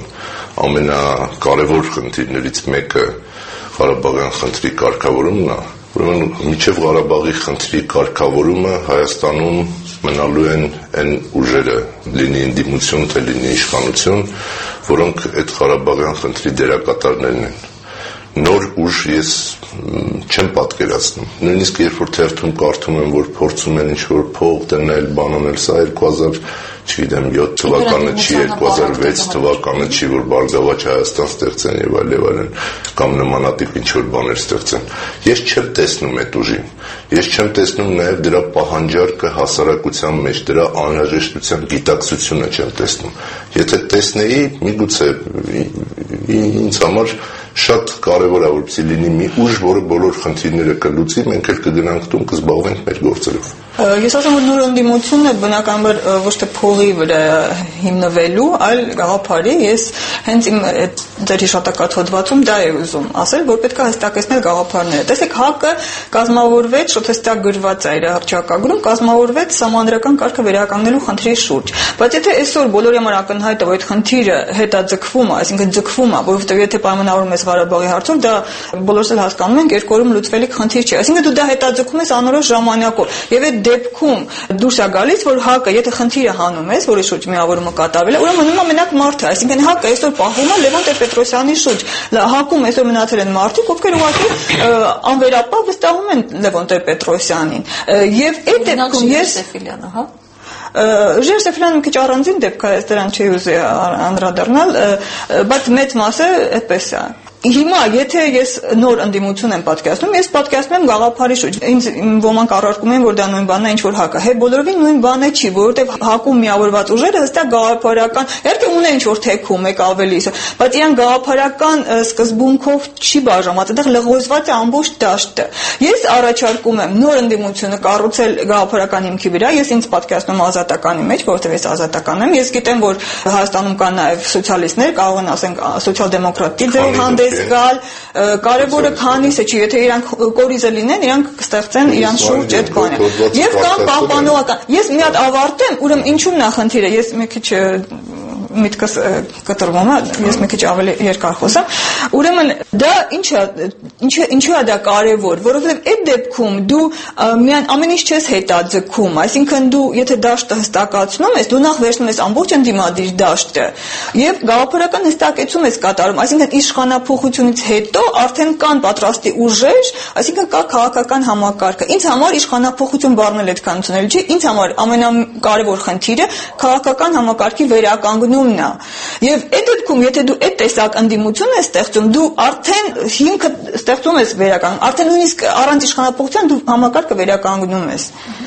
ամենակարևոր խնդիրներից մեկը Ղարաբաղյան խնդրի կարգավորումն է, ուրեմն մինչև Ղարաբաղի խնդրի կարգավորումը Հայաստանում մնալու են այն ուժերը, լինի ընդդիմություն, թե լինի իշխանություն, որոնք այդ Ղարաբաղյան խնդրի դերակատարներն են։ Նոր ուժ ես չեմ պատկերացնում։ Նույնիսկ երբ որ թերթում կարդում եմ, որ փորձում են ինչ-որ փող դնել, բան անել, սա երկու հազար չգիտեմ յոթ թվականը չի, երկու հազար վեց թվականը չի, որ Բարգավաճ Հայաստան ստեղծեն եւ այլ եւ այլն, կամ նմանատիպ ինչ-որ բաներ ստեղծեն։ Ես չեմ տեսնում այդ ուժին։ Ես չեմ տեսնում նաեւ դրա պահանջարկը հասարակության մեջ, դրա անհրաժեշտության գիտակցությունը չեմ տեսնում։ Եթե տեսնեի, միգուցե ինձ համար շատ կարևոր է որպեսզի լինի մի ուժ, որը բոլոր խնդիրները կլուծի, մենք էլ կգնանք տուն, կզբաղվենք մեր գործերով։ Ես ասում եմ, որ նոր ընդդիմությունը բնականաբար ոչ թե փողի վրա հիմնվելու, այլ գաղափարի, ես հենց իմ ձեր հիշատակած հոդվածում դա եմ ուզում ասել, որ պետք է հստակեցնել գաղափարները։ Տեսեք, ՀԱԿ-ը կազմավորվեց, շուտ հստակ գրված է իր հռչակագրում, կազմավորվեց սահմանադրական կարգը վերականգնելու խնդրի շուրջ։ Բայց եթե այսօր բոլորի համար ակնհայտ է, որ այդ խնդիրը հետաձգվում է, այսինքն ձգվում է, որովհետև եթե պայմանավորում ես Ղարաբաղի հարցում, դա բոլորս էլ հասկանում ենք, երկրորդ լուծվելիք խնդիր չէ։ Այսինքն դու դա հետաձգում ես անորոշ ժամանակով։ Եվ այդ դեպքում դուրս է գալիս, որ ՀԱԿ-ը, եթե խնդիրը հանում ես, որի շուրջ միավորումը կատարվել է, ուրեմն մնում է մենակ մարդը, այսինքն ՀԱԿ-ը այսօր պահում է Լևոն Տեր-Պետրոսյանի շուրջ։ ՀԱԿ-ում այսօր մնացել են մարդիկ, ովքեր ուղղակի անվերապահ վստահում են Լևոն Տեր-Պետրոսյանին։ Եվ այդ դեպքում ես Սեֆիլյանը, հա Ժեր Սեֆիլյանը մի քիչ առանձին դեպք է, դրան չի ուզի անդրադառնալ, բայց մեծ մասը այդպես է։ Հիմա եթե ես նոր ընդդիմություն եմ պատկերացնում, ես պատկերացնում եմ գաղափարի շուրջ։ Ինձ ոմանք առարկում են, որ դա նույն բանն է, ինչ որ ՀԱԿ-ը։ Հե բոլորովին նույն բանը չի, որովհետև ՀԱԿ-ում միավորված ուժերը հստակ գաղափարական, իհարկե ունեն ինչ որ թեքում, մեկ ավելի, բայց իրան գաղափարական սկզբունքով չի բաժանված, այդտեղ լղոզված է ամբողջ դաշտը։ Ես առաջարկում եմ նոր ընդդիմությունը կառուցել գաղափարական հիմքի վրա, ես ինձ պատկերացնում ազատականի մեջ, որովհետև ես ազատական եմ, ես գիտեմ, որ Հայաստանում կան նաև սոցիալիստներ, կարող են ասենք սոցիալ-դեմոկրատի ձևով հանդես ես գալ, կարևորը քանիսը չի, եթե իրանք կորիզը լինեն, իրանք կստեղծեն իրանք շուրջ այդ բանը։ Եվ կան պահպանողական։ Ես մի հատ ավարտեմ, ուրեմն ինչու՞մն է խնդիրը։ Ես մի քիչ միտքս կտրվում է, ես մի քիչ ավելի երկար խոսամ։ Ուրեմն դա ինչա ինչու ինչու է դա կարևոր, որովհետև այդ դեպքում դու միայն ամեն ինչ չես հետաձգում, այսինքն դու եթե դաշտը հստակացնում ես, դու նախ վերցնում ես ամբողջ ընդդիմադիր դաշտը եւ գաղափարական հստակեցում ես կատարում, այսինքն իշխանափոխությունից հետո արդեն կան պատրաստի ուժեր, այսինքն կա քաղաքական համակարգը։ Ինձ համար իշխանափոխություն բառն էլ այդքան ցնել չի, ինձ համար ամենակարևոր խնդիրը քաղաքական համակարգի վերականգնում Նա եւ այդ դեպքում եթե դու այդ տեսակ ընդդիմություն ես ստեղծում դու արդեն հիմքը ստեղծում ես վերականգ արդեն նույնիսկ առանց իշխանապողության դու համակարգը վերականգնում ես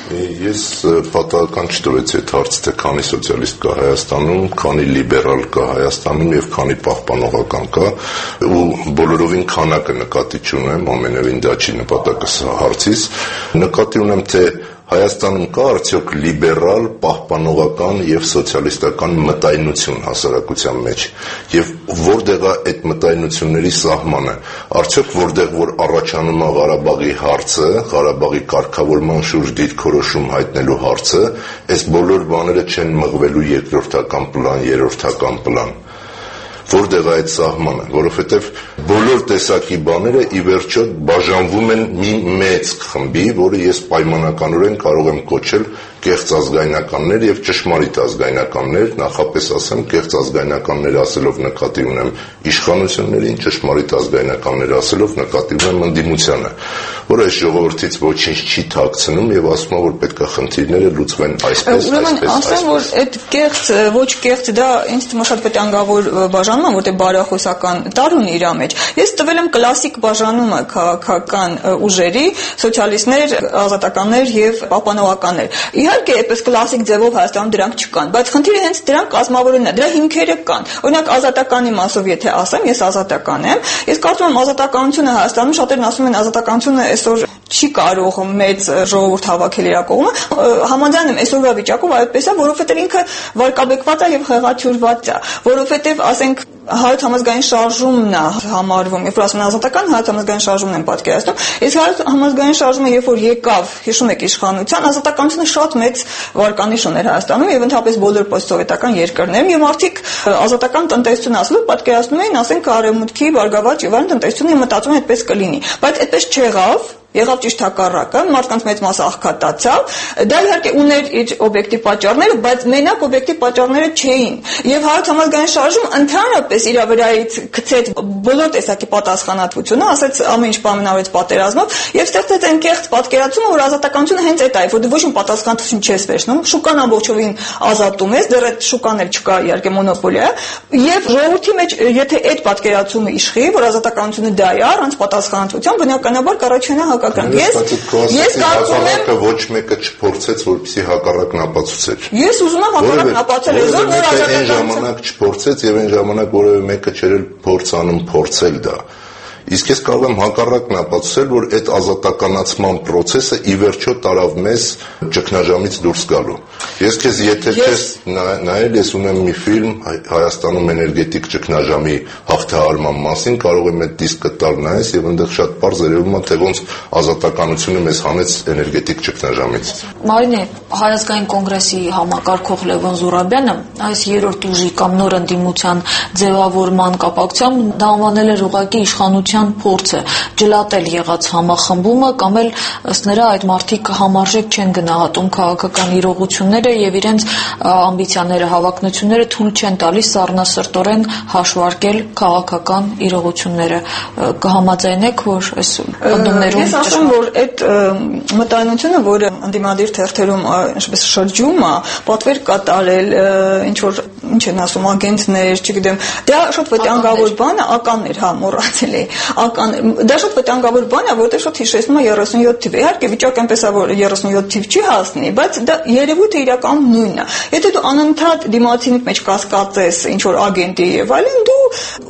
Ես պատահական չտվեցի այդ հարցը թե քանի սոցիալիստ կա Հայաստանում, քանի լիբերալ կա Հայաստանում եւ քանի պահպանողական կա ու բոլորովին քանակը նկատի չունեմ ամենևին դա չի նպատակս հարցից նկատի ունեմ թե Հայաստանում կա արդյոք լիբերալ, պահպանողական եւ սոցիալիստական մտայնություն հասարակության մեջ եւ որտեղ է այդ մտայնությունների սահմանը արդյոք որտեղ որ առաջանում է Ղարաբաղի հարցը, Ղարաբաղի կարգավորման շուրջ դիրքորոշում հայտնելու հարցը, այս բոլոր բաները չեն մղվելու երկրորդական պլան, երրորդական պլան որտեղ է այդ սահմանը, որովհետև բոլոր տեսակի բաները ի վերջո բաժանվում են մի մեծ խմբի, որը ես պայմանականորեն կարող եմ կոչել կեղծ ազգայնականներ եւ ճշմարիտ ազգայնականներ, նախապես ասեմ կեղծ ազգայնականներ ասելով նկատի ունեմ իշխանություններին, ճշմարիտ ազգայնականներ ասելով նկատի ունեմ ընդդիմությանը, որը այս ժողովրդից ոչինչ չի թաքցնում եւ ասում է որ պետք է խնդիրները լուծվեն այսպես, այսպես, ասեմ որ այդ կեղծ ոչ կեղծ դա ինձ թվում է շատ վտանգավոր բաժանում է, որտեղ բարախոսական տար ունի իր մեջ։ Ես տվել եմ կլասիկ բաժանումը քաղաքական ուժերի, սոցիալիստներ, ազատականներ եւ պահպանողականներ։ Իհարկե, այդպես կլասիկ ձևով Հայաստանում դրանք չկան, բայց խնդիրը հենց դրանք կազմավորումն է, դրա հիմքերը կան։ Օրինակ ազատականի մասով եթե ասեմ, ես ազատական եմ, ես կարծում եմ ազատականությունը Հայաստանում շատերն ասում են ազատականությունը այսօր չի կարող մեծ ժողովուրդ հավաքել իր կողմը, համաձայն եմ այսօրվա վիճակով այդպես է, որովհետև ինքը վարկաբեկված է եւ խեղաթյուրված է, որովհետև ասենք հայոց համազգային շարժումն է համարվում, երբ որ ասում են ազատական հայոց համազգային շարժումն են պատկերացնում, այս հայոց համազգային շարժումը երբ որ եկավ, հիշում եք իշխանության, ազատականությունը շատ մեծ վարկանիշ ուներ Հայաստանում եւ ընդհանրապես բոլոր պոստսովետական երկրներում եւ մարդիկ ազատական տնտեսություն ասելով պատկերացնում էին, ասենք արևմուտքի բարգավաճ եւ այլն տնտեսությունը մտածում այդպես կլինի, բայց այդպես չեղավ Եղավ ճիշտ հակառակը, մարդկանց մեծ մասը աղքատացավ, դա իհարկե ուներ իր օբյեկտիվ պատճառները, բայց մենակ օբյեկտիվ պատճառները չէին։ Եվ հայոց համազգային շարժումը ընդհանրապես իր վրայից գցեց բոլոր տեսակի պատասխանատվությունը, ասեց ամեն ինչ պայմանավորեց պատերազմով եւ ստեղծեց այն կեղծ պատկերացումը, որ ազատականությունը հենց այդ է, որ դու ոչ մի պատասխանատվություն չես վերցնում, շուկան ամբողջովին ազատում ես, դեռ այդ շուկան էլ չկա իհարկե մոնոպոլիա, եւ ժողովրդի մեջ եթե այդ պատկերացումը իշխի, որ ազատականությունը դա է, առանց պատասխանատվության բնականաբար կառաջանա Ես ես կարծում եմ ոչ մեկը չփորձեց որպեսզի հակառակն ապացուցեր։ Ես ուզում եմ հակառակն ապացուցել, ես նոր ազատական ժամանակ չփորձեց եւ այն ժամանակ որևէ մեկը չէր փորձ անում փորձել դա։ Իսկ ես կարող եմ հակառակն ապացուցել, որ այդ ազատականացման process-ը ի վերջո տարավ մեզ ճգնաժամից դուրս գալու։ Ես քեզ եթե քեզ նայել ես ունեմ մի ֆիլմ Հայաստանում էներգետիկ ճգնաժամի հաղթահարման մասին, կարող եմ այդ դիսկը տալ նայես եւ այնտեղ շատ բարձ երևում է թե ոնց ազատականությունը մեզ հանեց էներգետիկ ճգնաժամից։ Մարինե, Հայազգային կոնգրեսի համակարգող Լևոն Զուրաբյանը այս երրորդ ուժի կամ նոր ընդդիմության ձևավորման կապակցությամբ դա անվանել էր ուղղակի իշխանության փորձը ջլատել եղած համախմբումը կամ էլ ըստ նրա այդ մարդիկ համարժեք չեն գնահատում քաղաքական իրողությունները եւ իրենց ամբիցիաները, հավակնությունները թույլ չեն տալիս սառնասրտորեն հաշվարկել քաղաքական իրողությունները։ Կհամաձայնեք, որ այս պնդումներում ես ասում որ այդ մտայնությունը, որը ընդդիմադիր թերթերում ինչպես շրջում է, պատվեր կատարել, ինչ որ ինչ են ասում ագենտներ, չգիտեմ, դա շատ վտանգավոր բան է, ականներ, հա, մոռացել էի, ականներ, դա շատ վտանգավոր բան է, որտեղ շատ հիշեցնում է երեսունյոթ թիվ։ Իհարկե վիճակը այնպես է, որ երեսունյոթ թիվ չի հասնի, բայց դա երևույթը իրականում նույնն է։ Եթե դու անընդհատ դիմացինի մեջ կասկածես ինչ որ ագենտի եւ այլն, դու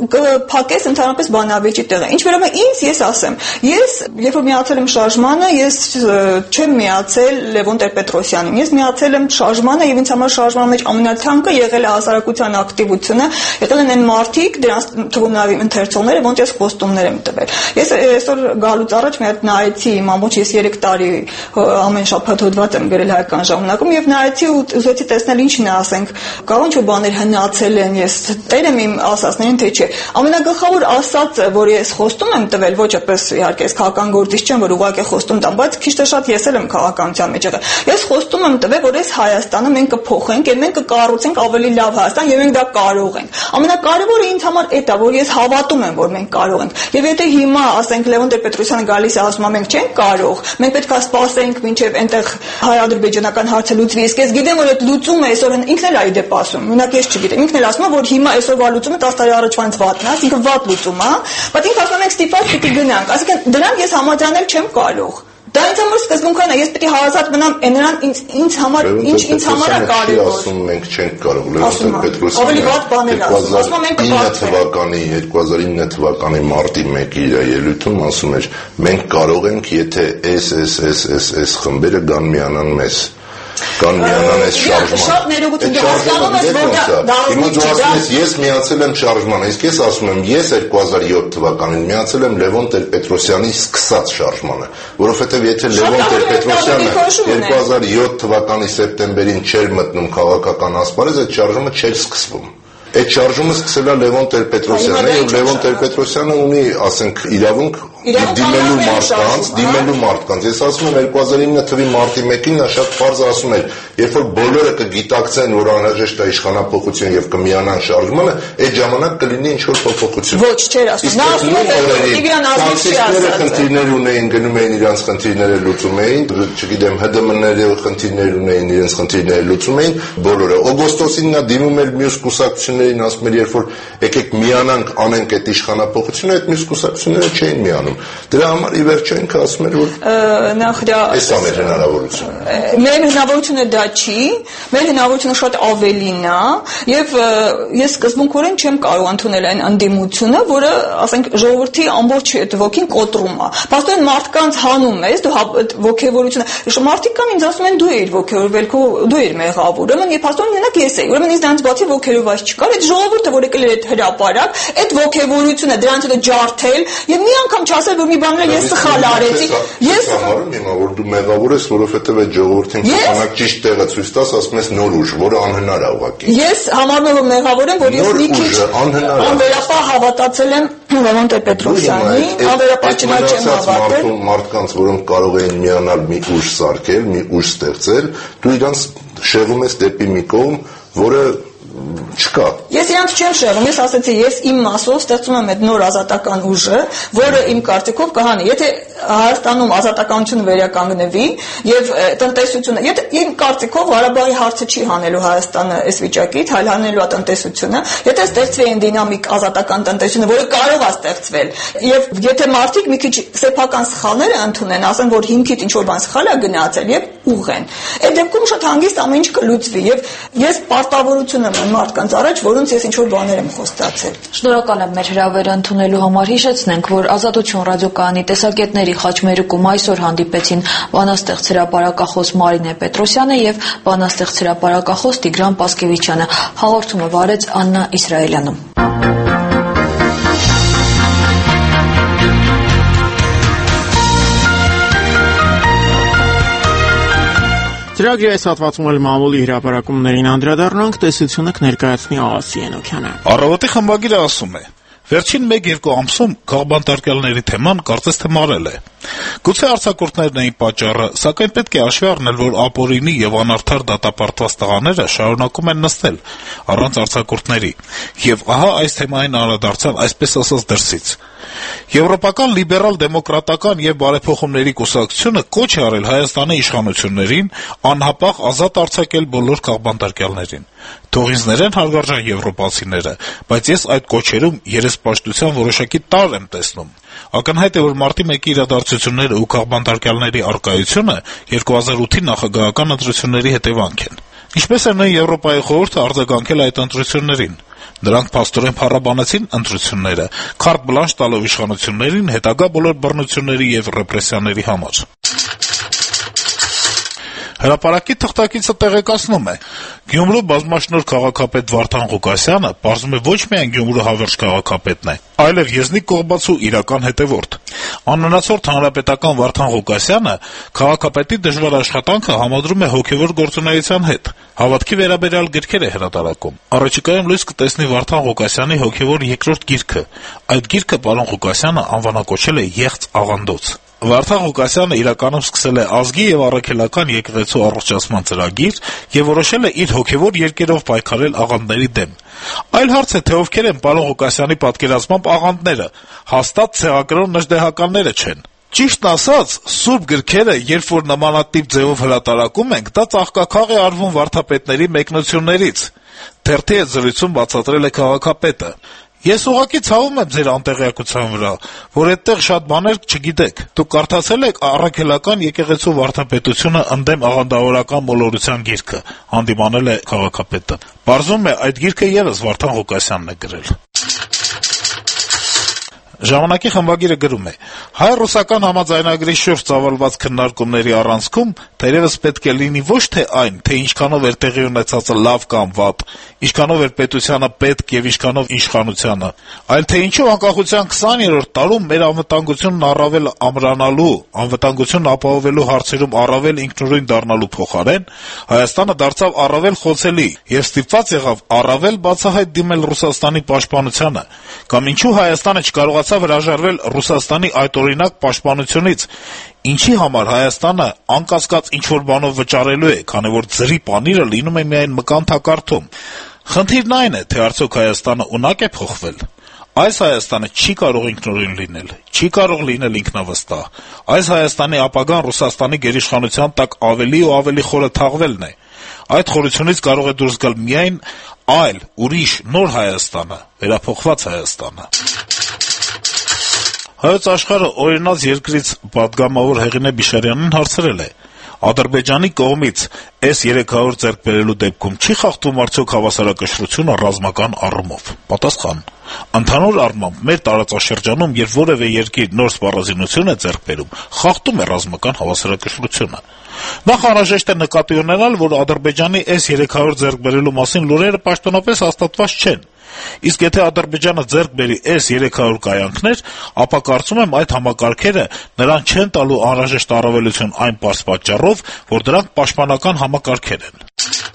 կփակես ընդհանրապես բանավեճի տեղը։ Ինչ վերաբերում է ինձ, ես ասեմ, ես երբ որ միացել եմ շարժմանը, ես չեմ միացել Լևոն Տեր-Պետրոսյանին, ես միացել եմ շարժմանը եւ ինձ համար շարժման մեջ ամենաթանկը եղել է հասարակության ակտիվությունը եղել են այն մարդիկ, դրանց թվում նաև ընթերցողները, ոնց ես խոստումներ եմ տվել։ Ես այսօր գալուց առաջ մի հատ նայեցի իմ ամբողջ ես երեք տարի ամեն շաբաթ հոդված եմ գրել Հայկական ժամանակում եւ նայեցի ու ուզեցի տեսնել ինչն է, ասենք, կարող ինչ որ բաներ հնացել են, ես տեր եմ իմ ասածներին, թե չէ։ Ամենագլխավոր ասածը, որ ես խոստում եմ տվել, ոչ այպես իհարկե ես քաղաքական գործիչ չեմ, որ ուղղակի խոստում տամ, բայց քիչ թե շատ ես էլ եմ քաղաքականության մեջ եղել։ Ես խոստում եմ տվել, որ այս Հայաստանը մենք կփոխենք եւ մենք կկառուցենք ավելի լավ Հայաստան եւ մենք դա կարող ենք։ Ամենակարևորը ինձ համար այդ է, որ ես հավատում եմ, որ մենք կարող ենք։ Եվ եթե հիմա, ասենք, Լևոն Տեր-Պետրոսյանը գալիս է ասում, մենք չենք կարող, մենք պետք է սպասենք մինչեւ այնտեղ հայ-ադրբեջանական հարցը լուծվի։ Իսկ ես գիտեմ, որ այդ լուծումը այսօր ինքն էլ է իդեպ ասում։ Մենակ ես չգիտեմ, ինքն էլ ասում է, որ հիմա այսօրվա լուծումը տասը տարի առաջվա ինձ վատն է, այսինքն վատ լուծում է, բայց ինքը ասում է մենք ստիպված պիտի գնանք։ Այսինքն դրան ես համաձայնել չեմ կարող։ Դա ինձ համար սկզբունքն է, ես պետք է հարազատ մնամ նրան ինձ ինձ համար ինչ ինձ համար է կարևոր։ Ասում մենք չենք կարող, Լևոն Պետրոսյանը ավելի վատ բաներ ասում, ասում մենք ինը թվականի երկու հազար ինը թվականի մարտի մեկի իր ելույթում ասում էր մենք կարող ենք, եթե էս էս էս էս էս խմբերը կան միանան մեզ կան միանան այս շարժման։ Շատ ներողություն, հասկանում ես, որ դա հիմա դու ասում ես ես միացել եմ շարժմանը, իսկ ես ասում եմ ես երկու հազար յոթ թվականին միացել եմ Լևոն Տեր-Պետրոսյանի սկսած շարժմանը, որովհետև եթե Լևոն Տեր-Պետրոսյանը երկու հազար յոթ թվականի սեպտեմբերին չէր մտնում քաղաքական ասպարեզ, այդ շարժումը չէր սկսվում։ Այդ շարժումը սկսել է Լևոն Տեր-Պետրոսյանը եւ Լևոն Տեր-Պետրոսյանը ունի, ասենք, իրավունք դիմելու մարդկանց, դիմելու մարդկանց։ Ես ասում եմ երկու հազար ինը թվականի մարտի մեկին նա շատ պարզ ասում էր, երբ որ բոլորը կգիտակցեն, որ անհրաժեշտ է իշխանափոխություն եւ կմիանան շարժմանը, այդ ժամանակ կլինի ինչ որ փոփոխություն։ Ոչ, չէր ասում։ Նա ասում է Տիգրան Ազգովի ասած։ Խնդիրներ ունեին, գնում էին իրանց խնդիրները լուծում էին, չգիտեմ, ՀԴՄ-ները խնդիրներ ունեին, իրենց խնդիրները լուծում էին, բոլորը։ Օգոստոսին նա դիմում էր մյուս կուսակցություններին, ասում էր, երբ որ եկեք միանանք, անենք այդ իշխանափոխությունը, այդ մյուս կուսակցությունները չէին միանում։ Դրա համար ի վերջո ինքը ասում էր, որ նախ դա էս է մեր հնարավորությունը։ Մեր հնարավորությունը դա չի, մեր հնարավորությունը շատ ավելին է, եւ ես սկզբունքորեն չեմ կարող ընդունել այն ընդդիմությունը, որը, ասենք, ժողովրդի ամբողջ ոգին կոտրում է։ Փաստորեն մարդկանց հանում ես, դու ոգևորությունը, մարդիկ կան ինձ ասում են դու ես ոգևորվել, դու ես մեղավոր, ուրեմն եւ փաստորեն մենակ ես եմ, ուրեմն ինձ դրանից բացի ոգևորված չկար, այդ ժողովուրդը, որ եկել էր այդ հրապարակ, այդ ոգևորությունը դրանից հետո ջարդել եւ մի անգամ չասել, որ մի բան էլ ես սխալ արեցի։ Ես համարում եմ, որ դու մեղավոր ես, որովհետեւ այդ ժողովրդին կողանակ ճիշտ տեղը ցույց տաս, ասում ես նոր ուժ, որը անհնար է ուղղակի։ Ես համարում եմ, որ մեղավոր եմ, որ ես մի քիչ անվերապահ հավատացել եմ Լևոն Տեր-Պետրոսյանի, անվերապահ չնայած չեմ հավատել մարդկանց, որոնք կարող էին միանալ մի ուժ սարքել, մի ուժ ստեղծել, դու իրանց շեղում ես դեպի մի կողմ, որը չկա։ Ես իրանց չեմ շեղում, ես ասացի, ես իմ մասով ստեղծում եմ այդ նոր ազատական ուժը, որը իմ կարծիքով կհանի։ Եթե Հայաստանում ազատականությունը վերականգնվի եւ տնտեսությունը, եթե իմ կարծիքով Ղարաբաղի հարցը չի հանելու Հայաստանը այս վիճակից, այլ հանելու է տնտեսությունը, եթե ստեղծվի այն դինամիկ ազատական տնտեսությունը, որը կարող է ստեղծվել, եւ եթե մարդիկ մի քիչ սեփական սխալները ընդունեն, ասեն, որ հիմքից ինչ որ բան սխալ է գնացել եւ ուղղեն, այդ դեպքում շատ հանգիստ ամեն ինչ կլուծվի եւ ես պարտավորություն եմ մարդկանց առաջ, որոնց ես ինչ-որ բաներ եմ խոստացել։ Շնորհակալ եմ մեր հրավերը ընդունելու համար։ Հիշեցնենք, որ Ազատություն ռադիոկայանի տեսակետների խաչմերուկում այսօր հանդիպեցին բանաստեղծ հրապարակախոս Մարինե Պետրոսյանը եւ բանաստեղծ հրապարակախոս Տիգրան Պասկևիչյանը։ Հաղորդումը վարեց Աննա Իսրայելյանը։ Ծրագրի այս հատվածում էլ մամուլի հրապարակումներին անդրադառնանք, տեսությունը կներկայացնի Աղասի Ենոքյանը։ Առավոտի խմբագիրը ասում է. Վերջին մեկ-երկու ամսում քաղբանտարկյալների թեման կարծես թե մարել է։ Գուցե արձակուրդներն էին պատճառը, սակայն պետք է հաշվի առնել, որ ապօրինի եւ անարդար դատապարտված տղաները շարունակում են նստել առանց արձակուրդների, եւ ահա այս թեմային անդրադարձան այսպես ասած դրսից։ Եվրոպական լիբերալ դեմոկրատական եւ բարեփոխումների կուսակցությունը կոչ է արել Հայաստանի իշխանություններին անհապաղ ազատ արձակել բոլոր քաղբանտարկյալներին։ Թող ինձ ներեն հարգարժան եվրոպացիները, բայց ես այդ կոչերում երեսպաշտության որոշակի տարր եմ տեսնում։ Ակնհայտ է, որ մարտի մեկի իրադարձությունները ու քաղբանտարկյալների առկայությունը երկու հազար ութի նախագահական ընտրությունների հետևանք են։ Ինչպես է նույն Եվրոպայի խորհուրդը արձագանքել այդ ընտրություններին։ Նրանք փաստորեն փառաբանեցին ընտրությունները, քարտ բլանշ տալով իշխանություններին հետագա բոլոր բռնությունների եւ ռեպրեսիաների համար։ Հրապարակի թղթակիցը տեղեկացնում է. Գյումրու բազմաշնորհ քաղաքապետ Վարդան Ղուկասյանը պարզում է ոչ միայն Գյումրու հավերժ քաղաքապետն է, այլև Եզնիկ Կողբացու իրական հետևորդ։ Անունացորդ հանրապետական Վարդան Ղուկասյանը քաղաքապետի դժվար աշխատանքը համադրում է հոգեվոր գործունեության հետ։ Հավատքի վերաբերյալ գրքեր է հրատարակում։ Առաջիկայում լույս կտեսնի Վարդան Ղուկասյանի հոգեվոր երկրորդ գիրքը։ Այդ գիրքը պարոն Ղուկասյանը անվանակոչել է «Եղծ աղանդոց»։ Վարդան Ղուկասյանը իրականում սկսել է ազգի եւ առաքելական եկեղեցու առողջացման ծրագիր եւ որոշել է իր հոգեվոր երկերով պայքարել աղանդների դեմ։ Այլ հարց է, թե ովքեր են պարոն Ղուկասյանի պատկերացմամբ աղանդները, հաստատ ցեղակրոն նժդեհականները չեն։ Ճիշտն ասած, սուրբ գրքերը, երբ որ նմանատիպ ձևով հրատարակում ենք, դա ծաղկաքաղ է արվում վարդապետների մեկնություններից։ Թերթի հետ զրույցում բացատրել է քաղաքապետը. Ես ուղղակի ցավում եմ ձեր անտեղյակության վրա, որ այդտեղ շատ բաներ չգիտեք։ Դուք կարդացել եք առաքելական եկեղեցու վարդապետությունը ընդդեմ աղանդավորական մոլորության գիրքը, հանդիմանել է քաղաքապետը։ Պարզվում է, այդ գիրքը եւս Վարդան Ղուկասյանն է գրել։ Ժամանակի խմբագիրը գրում է. հայ-ռուսական համաձայնագրի շուրջ ծավալված քննարկումների առանցքում թերևս պետք է լինի ոչ թե այն, թե ինչքանով էր տեղի ունեցածը լավ կամ վատ, ինչքանով էր պետությանը պետք եւ ինչքանով իշխանությանը, այլ թե ինչու անկախության քսաներորդ տարում մեր անվտանգությունն առավել ամրանալու, անվտանգությունն ապահովելու հարցերում առավել ինքնուրույն դառնալու փոխարեն Հայաստանը դարձավ առավել խոցելի եւ ստիպված եղավ առավել բացահայտ դիմել Ռուսաստանի պաշտպանությանը, կամ ինչու Հայաստանը չկարողացավ հրաժարվել Ռուսաստանի այդօրինակ պաշտպանությունից, ինչի համար Հայաստանը անկասկած ինչ-որ բանով վճարելու է, քանի որ ձրի պանիրը լինում է միայն մկան թակարդում։ Խնդիրն այն է, թե արդյոք Հայաստանը ունակ է փոխվել։ Այս Հայաստանը չի կարող ինքնուրույն լինել, չի կարող լինել ինքնավստահ։ Այս Հայաստանի ապագան Ռուսաստանի գերիշխանության տակ ավելի ու ավելի խորը թաղվելն է։ Այդ խորությունից կարող է դուրս գալ միայն այլ, ուրիշ, նոր Հայաստանը, վերափոխված Հայաստանը։ Հայոց աշխարհը օրինաց երկրից պատգամավոր Հեղինե Բիշարյանին հարցրել է. Ադրբեջանի կողմից էս երեք հարյուր ձեռք բերելու դեպքում չի խախտվում արդյոք հավասարակշռությունը ռազմական առումով։ Պատասխան. Ընդհանուր առմամբ մեր տարածաշրջանում, երբ որևէ երկիր նոր սպառազինություն է ձեռք բերում, խախտում է ռազմական հավասարակշռությունը։ Նախ անհրաժեշտ է նկատի ունենալ, որ Ադրբեջանի էս երեք հարյուր ձեռք բերելու մասին լուրերը պաշտոնապես հաստատված չեն։ Իսկ եթե Ադրբեջանը ձեռք բերի էս երեք հարյուր կայանքներ, ապա կարծում եմ այդ համակարգերը նրան չեն տալու անհրաժեշտ առավելություն այն պարզ պատճառով, որ դրանք պաշտպանական համակարգեր են։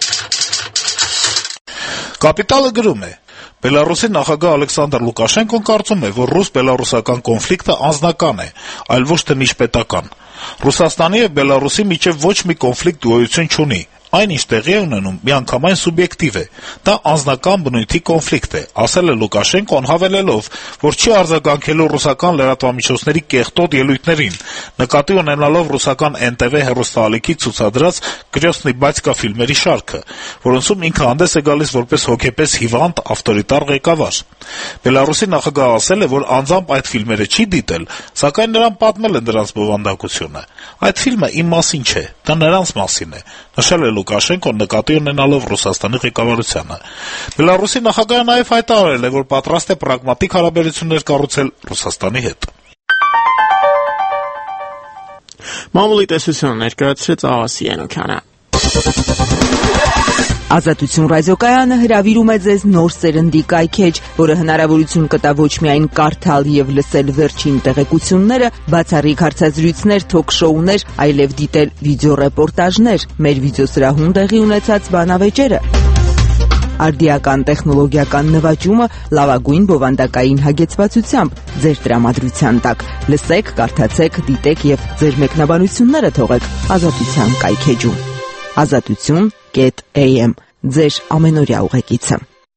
Կապիտալը գրում է. Բելարուսի նախագահ Ալեքսանդր Լուկաշենկոն կարծում է, որ ռուս-բելարուսական կոնֆլիկտը անձնական է, այլ ոչ թե միջպետական։ Ռուսաստանի եւ Բելարուսի միջեւ ոչ մի կոնֆլիկտ գոյություն չունի։ Այն ինչ տեղի է ունենում, միանգամայն սուբյեկտիվ է։ Դա անձնական բնույթի կոնֆլիկտ է, ասել է Լուկաշենկոն, հավելելով, որ չի արձագանքելու ռուսական լրատվամիջոցների կեղտոտ ելույթներին, նկատի ունենալով ռուսական Էն Տե Վե հեռուստաալիքի ցուցադրած «Կրյոսնի բատյկա» ֆիլմերի շարքը, որոնցում ինքը հանդես է գալիս որպես հոգեպես հիվանդ ավտորիտար ղեկավար։ Բելարուսի նախագահը ասել է, որ անձամբ այդ ֆիլմերը չի դիտել, սակայն նրան պատմել են դրանց բովանդակությունը։ Այդ ֆիլմը իմ մասին չէ, դա նրանց մասին է, նշել է Լուկաշենկոն, նկատի ունենալով Ռուսաստանի ղեկավարությանը։ Բելարուսի նախագահը նաև հայտարարել է, որ պատրաստ է պրագմատիկ հարաբերություններ կառուցել Ռուսաստանի հետ։ Մամուլի տեսությունը ներկայացրեց Աղասի Յանուքյանը։ Ազատություն ռադիոկայանը հրավիրում է ձեզ նոր սերնդի կայքեջ, որը հնարավորություն կտա ոչ միայն կարդալ եւ լսել վերջին տեղեկությունները, բացառիկ հարցազրույցներ, թոք-շոուներ, այլև դիտել վիդեոռեպորտաժներ, մեր վիդեոսրահում տեղի ունեցած բանավեճերը։ Արդիական տեխնոլոգիական նվաճումը լավագույն բովանդակային հագեցվածությամբ ձեր տրամադրության տակ։ Լսեք, կարդացեք, դիտեք եւ ձեր մեկնաբանությունները թողեք Ազատության կայքեջում։ Ազատություն կետ էյ էմ ձեր ամենօրյա ուղեկիցը։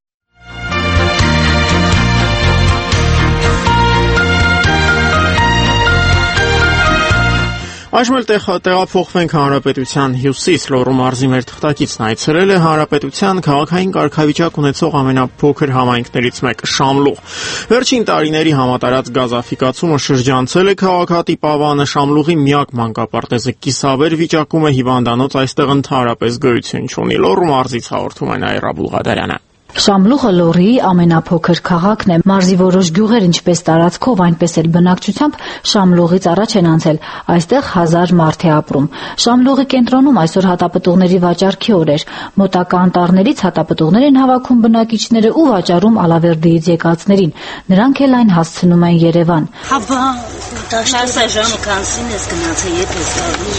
Այժմ էլ տեղափոխվենք Հանրապետության հյուսիս, Լոռու մարզի մեր թղթակիցն այցելել է Հանրապետության քաղաքային կարգավիճակ ունեցող ամենափոքր համայնքներից մեկը Շամլուղ։ Վերջին տարիների համատարած գազաֆիկացումը շրջանցել է քաղաքատիպ ավանը, Շամլուղի միակ մանկապարտեզը կիսավեր վիճակում է, հիվանդանոց այստեղ ընդհանրապես գոյություն չունի։ Լոռու մարզից հաղորդում է Նաիրա Բուլղադարյանը։ Շամլուղը Լոռիի ամենափոքր քաղաքն է։ Մարզի որոշ գյուղեր ինչպես տարածքով, այնպես էլ բնակչությամբ Շամլուղից առաջ են անցել։ Այստեղ հազար մարդ է ապրում։ Շամլուղի կենտրոնում այսօր հատապտուղների վաճառքի օր էր։ Մոտակա անտառներից հատապտուղներ են հավաքում բնակիչները ու վաճառում Ալավերդիից եկածներին։ Նրանք էլ այն հասցնում են Երևան։ Հապա դաշտասա ժամը կանցին ես գնացել եպես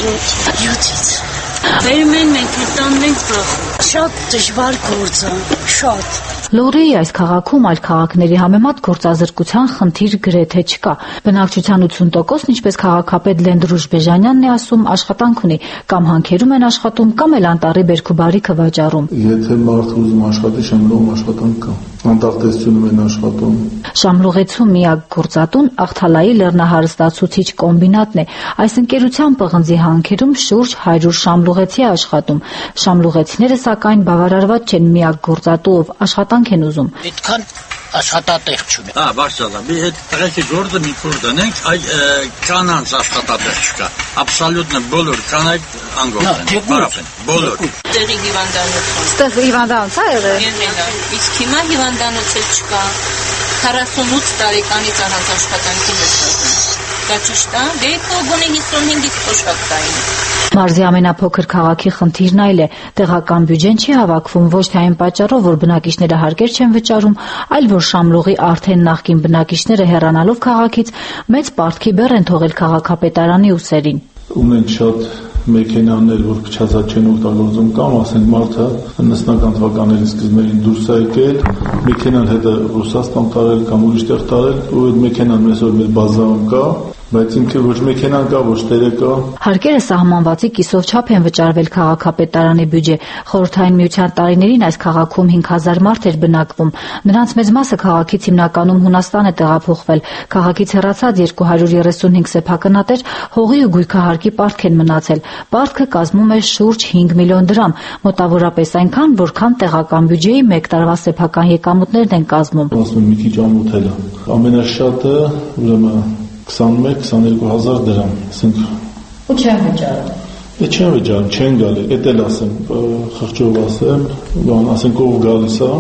յոթից։ Վերմեն մենք հետան ենք բախում։ Շատ դժվար գործ է, շատ։ Լոռիի այս քաղաքում այլ քաղաքների համեմատ գործազրկության խնդիր գրեթե չկա։ Բնակչության ութուն տոկոսն, ինչպես քաղաքապետ Լենդրուժ Բեժանյանն է ասում, աշխատանք ունի, կամ հանքերում են աշխատում, կամ էլ անտառի բերքու բարիքը վաճառում։ Եթե մարդը ուզում աշխատի, Շամլուղում աշխատանք կա։ Անտառտեսությունում են աշխատում։ Շամլուղեցու միակ գործատուն Աղթալայի լեռնահարստացուցիչ կոմբինատն է։ Այս ընկերության պղնձի հանքերում շուրջ հարյուր շամլուղեցի աշխատում։ Շամլուղեցիները սակայն բավարարված չեն միակ գործատուով, աշխատանք են ուզում։ Այդքան աշխատատեղ չունի։ Հա, բարձրացա։ Մի հետ տղեկի գործը մի փոր դնենք, այլ կանանց աշխատատեղ չկա։ Աբսոլյուտն բոլոր կանայք անգործ են։ Բարապեն, բոլոր։ Տեղի հիվանդանոց։ Ստեղ հիվանդանոց է եղել։ Իսկ հիմա հիվանդանոց չկա։ քառասունութ տարեկանից առանց աշխատանքի նստած։ Դա ճիշտ է։ Դե քողոնի հիսունհինգից փոշակտային։ Մարզի ամենափոքր քաղաքի խնդիրն այլ է։ Տեղական բյուջեն չի հավաքվում ոչ թե այն պատճառով, որ բնակիչները հարկեր չեն վճարում, այլ որ Շամլուղի արդեն նախկին բնակիչները հեռանալով քաղաքից մեծ պարտքի բեռ են թողել քաղաքապետարանի ուսերին։ Ունենք շատ մեքենաներ, որ փչացած չեն օգտագործում, կամ ասենք մարդը նստական թվականների սկզբին դուրս է եկել, մեքենան հետը Ռուսաստան տարել կամ ուրիշ տեղ տարել, ու այդ մեքենան այսօր մեր բազայում կա, բայց ինքը ոչ մեքենան կա, ոչ տերը կա։ Հարկերը սահմանվածի կիսով չափ են վճարվել քաղաքապետարանի բյուջե։ Խորհրդային միության տարիներին այս քաղաքում հինգ հազար մարդ էր բնակվում։ Նրանց մեծ մասը քաղաքից հիմնականում Հունաստան է տեղափոխվել։ Քաղաքից հեռացած երկու հարյուր երեսունհինգ սեփականատեր հողի ու գույքահարկի պարտք են մնացել։ Պարտքը կազմում է շուրջ հինգ միլիոն դրամ, մոտավորապես այնքան, որքան տեղական բյուջեի մեկ տարվա սեփական եկամուտներն են կազմում։ Ասում եմ մի քիչ ամոթել է։ Ամենաշատը ուրեմն քսանմեկ քսաներկու հազար դրամ, ասենք։ Ու չեն վճարում։ Է չեն վճարում, չեն գալի։ Էդ էլ ասեմ, խղճով ասեմ, բան ասենք ով գալիս է,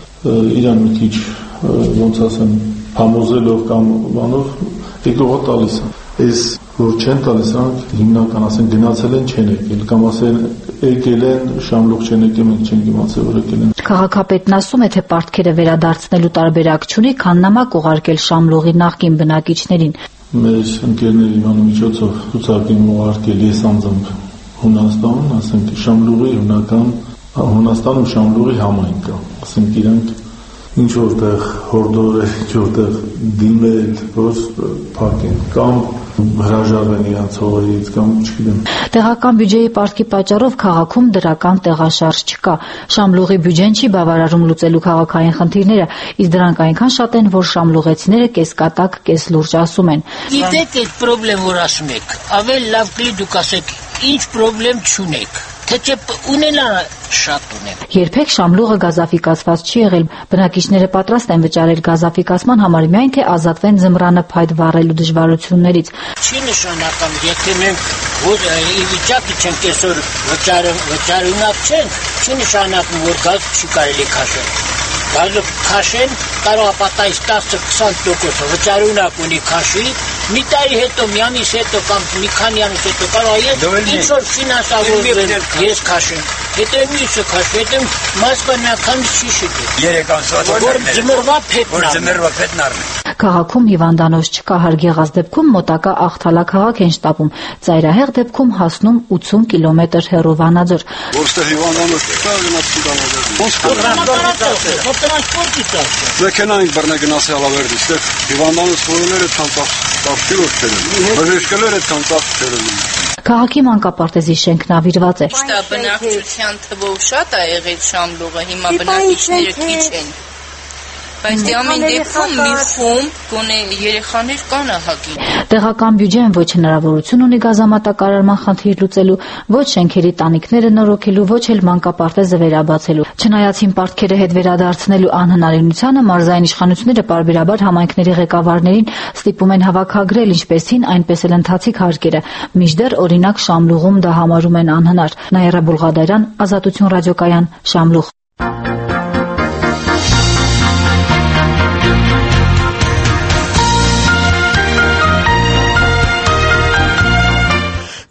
իրան մի քիչ ոնց ասեմ, համոզելով կամ բանով եկողը տալիս է։ Այս որ չեն տալիս, նրանք հիմնական ասեն գնացել են, չեն եկել, կամ ասեն եկել են, Շամլուղ չեն եկել, մենք չենք իմացել, որ եկել են։ Քաղաքապետն ասում է, թե պարտքերը վերադարձնելու տարբերակ չունի, քան նամակ ուղարկել Շամլուղի նախկին բնակիչներին։ Մեր ընկերների անմիջոցով ցուցակին ուղարկել ես անձամբ Հունաստան, ասենք Շամլուղի հունական Հունաստանում Շամլուղի համայնք կա, ասենք իրանք ինչ որտեղ հորդորել, ինչ որտեղ դիմել, որ փակեն կամ հրաժարվեն իրանց հողերից կամ չգիտեմ։ Տեղական բյուջեի պարտքի պատճառով քաղաքում դրական տեղաշարժ չկա։ Շամլուղի բյուջեն չի բավարարում լուծելու քաղաքային խնդիրները, իսկ դրանք այնքան շատ են, որ շամլուղեցիները կեսկատակ, կեսլուրջ ասում են։ Գիտեք այդ խնդրեմ, որ ասում եք, ավելի լավ կլի դուք ասեք, ինչ խնդրեմ չունեք։ Թե չէ ունենա շատ ունեն։ Երբեք Շամլուղը գազաֆիկացված չի եղել։ Բնակիչները պատրաստ են վճարել գազաֆիկացման համար միայն թե ազատվեն ձմռանը փայտ վառելու դժվարություններից։ Չի նշանակում, եթե մենք որ ի վիճակի չենք այսօր վճարունակ չենք, չի նշանակում, որ գազ չի կարելի քաշել։ Գազը քաշեն, կարող է պատահի տասը քսան տոկոս վճարունակ ունի քաշի, մի տարի հետո, մի ամիս հետո կամ մի քանի ամիս հետո կարող է ինչ որ ֆինանսավորվել ես քաշեմ։ Հետո մյուսը քաշի, հետո մասը միանգամից չի շիպի։ Երեք ամսվա որ ձմռվա փետն առնի։ Քաղաքում հիվանդանոց չկա, հարգեղած դեպքում մոտակա Աղթալա քաղաք են շտապում, ծայրահեղ դեպքում հասնում ութուն կիլոմետր հեռու Վանաձոր։ Որտեղ հիվանդանոց չկա, գնաց մեքենային բռնե գնացի Ալավերդի, այստեղ հիվանդանոց որները ցանցախտի որ չեն։ Բժշկները ցանցախտի չեն։ Քաղաքի մանկապարտեզի շենքն ավիրված է։ Բնակչության թվով շատ է եղել Շամլուղը, հիմա բնակիչները քիչ են։ Բայց դե ամեն դեպքում մի խումբ գոնե երեխաներ կան ահագին։ Տեղական բյուջեն ոչ հնարավորություն ունի գազամատակարարման խնդիր լուծելու, ոչ շենքերի տանիքները նորոգելու, ոչ էլ մանկապարտեզը վերաբացելու։ Չնայած հին պարտքերը հետ վերադարձնելու անհնարինությանը, մարզային իշխանությունները պարբերաբար համայնքների ղեկավարներին ստիպում են հավաքագրել ինչպես հին, այնպես էլ ընթացիկ հարկերը։ Մինչդեռ օրինակ Շամլուղում դա համարում են անհնար։ Նաիրա Բուլղադարյան, Ազատություն ռադիոկայան, Շամլուղ։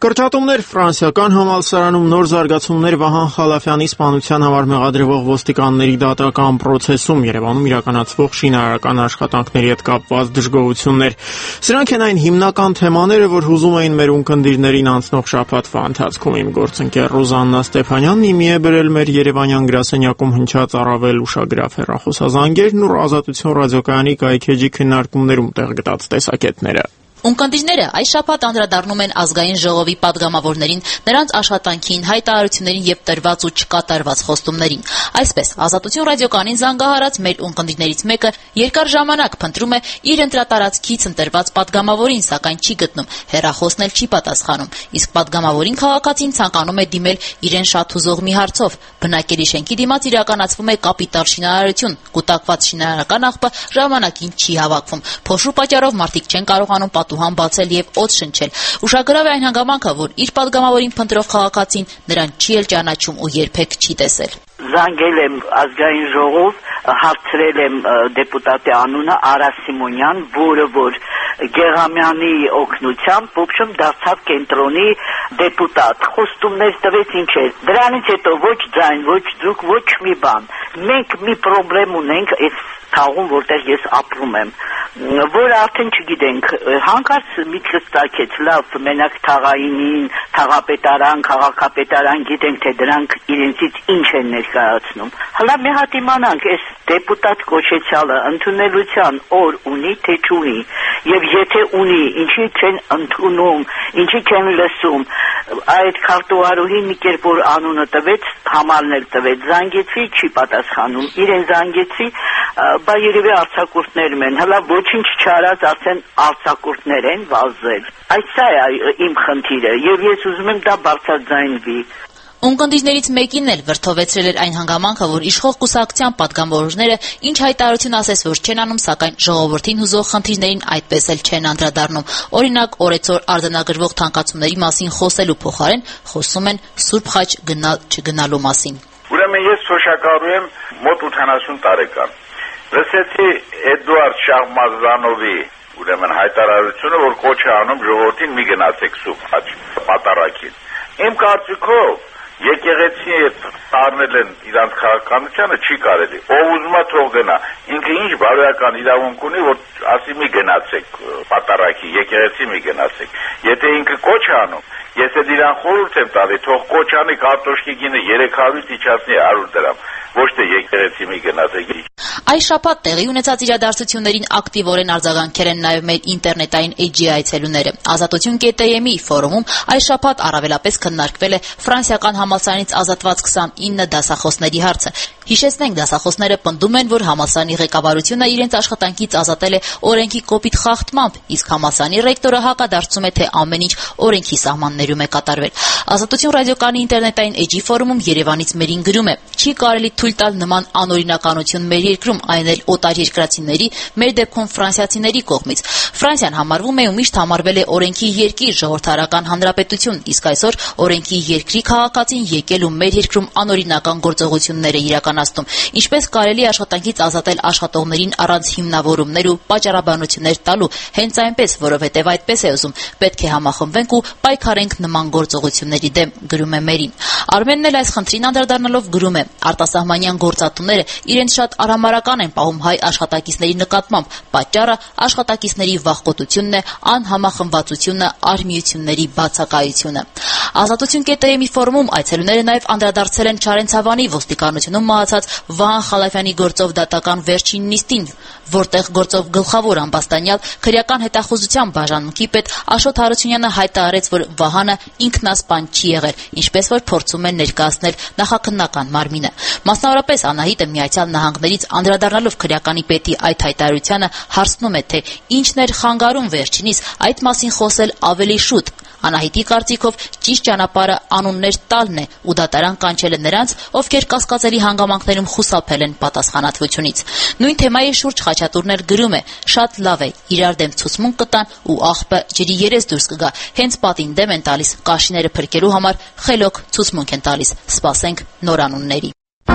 Կրճատումներ ֆրանսիական համալսարանում նոր զարգացումներ Վահան Խալաֆյանի սպանության համար մեղադրվող ոստիկանների դատական պրոցեսում Երևանում իրականացվող շինարարական աշխատանքների հետ կապված դժգոհություններ։ Սրանք են այն հիմնական թեմաները, որ հուզում էին մեր ունկնդիրներին անցնող շաբաթվա ընթացքում։ Իմ գործընկեր Ռոզաննա Ստեփանյանն իմի է բերել մեր երևանյան գրասենյակում հնչած առավել ուշագրավ հեռախոսազանգերն ու Ազատություն ռադիոկայանի կայքեջի քննարկումներում տեղ գտած տեսակետները։ Ունկնդիրները այս շաբաթ անդրադառնում են ազգային ժողովի պատգամավորներին, նրանց աշխատանքին, հայտարարություններին եւ տրված ու չկատարված խոստումներին։ Այսպես, Ազատություն ռադիոկայանին զանգահարած մեր ունկնդիրներից մեկը երկար ժամանակ փնտրում է իր ընտրատարածքից ընտրված պատգամավորին, սակայն չի գտնում, հեռախոսն էլ չի պատասխանում։ Իսկ պատգամավորին քաղաքացին ցանկանում է դիմել իրեն շատ հուզող մի հարցով։ Բնակելի շենքի դիմաց իրականացվում է կապիտալ շինարարություն, կուտակված շինարարական աղբը ժամանակին չի հավաքվում։ Փոշու պատճառով մարդիկ չեն կարողանում պատուհան բացել եւ օդ շնչել։ Ուշագրավ է այն հանգամանքը, որ իր պատգամավորին փնտրող քաղաքացին նրան չի էլ ճանաչում ու երբեք չի տեսել։ Զանգել եմ ազգային ժողով, հարցրել եմ դեպուտատի անունը Արա Սիմոնյան, որը որ Գեղամյանի օգնությամբ ոբշում դարձավ կենտրոնի դեպուտատ։ Խոստումներ տվեց ինչ է։ Դրանից հետո ոչ ձայն, ոչ ձուկ, ոչ մի բան։ Մենք մի խնդրեմ ունենք այս թաղում, որտեղ ես ապրում եմ, որ արդեն չգիտենք, հանկարծ միտքս ծագեց, լավ, մենակ թաղայինին, թաղապետարան, քաղաքապետարան գիտենք, թե դրանք իրենցից ինչ են ներկայացնում։ Հլա մի հատ իմանանք, այս դեպուտատ կոչեցյալը ընդունելության օր ունի, թե չունի, եւ եթե ունի, ինչի չեն ընդունում, ինչի չեն լսում, այդ քարտուղարուհին մի կերպ որ անունը տվեց, համարն էլ տվեց, զանգեցի, չի պատասխանում, իրեն զանգեցի, բա երևի արձակուրդներ են, հլա ոչինչ չարած արդեն արձակուրդներ են վազել։ Այս է իմ խնդիրը, եւ ես ուզում եմ դա բարձրաձայնվի։ Ունկնդիրներից մեկին էլ վրդովեցրել էր այն հանգամանքը, որ իշխող կուսակցության պատգամավորները ինչ հայտարարություն ասես որ չեն անում, սակայն ժողովրդին հուզող խնդիրներին այդպես էլ չեն անդրադառնում։ Օրինակ, օրեցօր արձանագրվող թանկացումների մասին խոսելու փոխարեն խոսում են Սուրբ Խաչ գնալ-չգնալու մասին։ Ուրեմն ես սոշակալու եմ մոտ ութանասուն տարեկան։ Լսեցի Էդուարդ Շահմազանովի ուրեմն հայտարարությունը, որ կոչ է անում ժողովրդին մի գնացեք Սուրբ Խաչ պատարագին։ Իմ կարծիքով եկեղեցի տարնել են իրանց քաղաքականությանը չի կարելի։ Ով ուզում է թող գնա։ Ինքը ինչ բարոյական իրավունք ունի, որ ասի մի գնացեք պատարագի, եկեղեցի մի գնացեք։ Եթե ինքը կոչ է անում, ես էլ իրան խորհուրդ եմ տալի, թող կոչ անի կարտոշկի գինը երեք հարյուր իջացնի հարյուր դրամ, ոչ թե եկեղեցի մի գնացեք։ Այս շաբաթ տեղի ունեցած իրադարձություններին ակտիվորեն արձագանքել են նաև մեր ինտերնետային էջի այցելուները։ Ազատություն կետի ֆորումում այս շաբաթ առավելապես քննարկվել է ֆրանսիական համալսարանից ազատված քսանինը դասախոսների հարցը։ Հիշեցնենք, դասախոսները պնդում են, որ համալսարանի ղեկավարությունը իրենց աշխատանքից ազատել է օրենքի կոպիտ խախտմամբ, իսկ համալսարանի ռեկտորը հակադարձում է, թե ամեն ինչ օրենքի սահմաններում է կատարվել։ Ազատություն ռադիոկայանի ինտերնետային էջի ֆորումում Երևանից մերին գրում է. «Չի կարելի թույլ տալ նման անօրինականություն մեր երկրում, այն էլ օտարերկրացիների, մեր դեպքում ֆրանսիացիների կողմից։ Ֆրանսիան համարվում է ու միշտ համարվել է օրենքի երկիր, ժողովրդարական հանրապետություն, իսկ այսօր օրենքի երկրի քաղաքացին եկել ու մեր երկրում անօրինական գործողություններ է իրականացնում։ Ինչպես կարելի աշխատանքից ազատել աշխատողներին առանց հիմնավորումներ ու պատճառաբանություններ տալու, հենց այնպես, որովհետև այդպես է ուզում, պետք է համախմբվենք ու պայքարենք նման գործողությունների դեմ», գրում է մերին։ Արմենն էլ այս խնդրին անդրադառնալով գրում է. «Արտասահմանյան գործատուները իրենց շատ արհամարական են պահում հայ աշխատակիցների նկատմամբ, պատճառը աշխատակիցների վախկոտությունն է, անհամախմբվածությունը, արհմիությունների բացակայությունը»։ Ազատություն կետի ֆորումում այցելուները նաև անդրադարձել են Չարենցավանի ոստիկանությունում մահացած Վահան Խալաֆյանի գործով դատական վերջին նիստին, որտեղ գործով գլխավոր ամբաստանյալ քրեական հետախուզության բաժանմունքի պետ Աշոտ Հարությունյանը հայտարարեց, որ Վահանը ինքնասպան չի եղել, ինչպես որ փորձում են ներկայացնել նախաքննական մարմինը։ Մասնավորապես Անահիտը Միացյալ Նահանգներից անդրադառնալով քրեականի պետի այդ հայտարարությանը հարցնում է, թե ինչն էր խանգարում վերջինիս այդ մասին խոսել ավելի շուտ։ Անահիտի կարծիքով ճիշտ ճանապարհը անուններ տալն է ու դատարան կանչելը նրանց, ովքեր կասկածելի հանգամանքներում խուսափել են պատասխանատվությունից։ Նույն թեմայի շուրջ Խաչատուրն էլ գրում է. «Շատ լավ է, իրար դեմ ցուցմունք կտան ու աղբը ջրի երես դուրս կգա, հենց պատին դեմ են տալիս, կաշիները փրկելու համար խելոք ցուցմունք են տալիս, սպասենք նոր անունների»։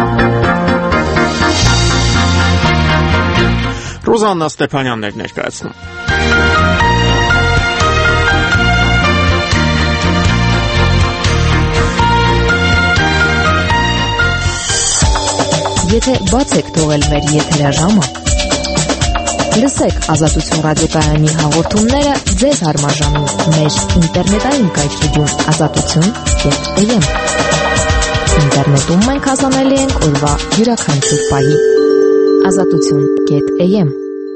Ռոզաննա Ստեփանյանն էր ներկայացնում։ եթե բաց եք թողել մեր եթերաժամը։ Լսեք Ազատություն ռադիոկայանի հաղորդումները ձեզ հարմարժանում մեր ինտերնետային կայքեջում ազատություն կետ am։ Ինտերնետում մենք հասանելի ենք օրվա յուրաքանչյուր պահի։ ազատություն կետ am։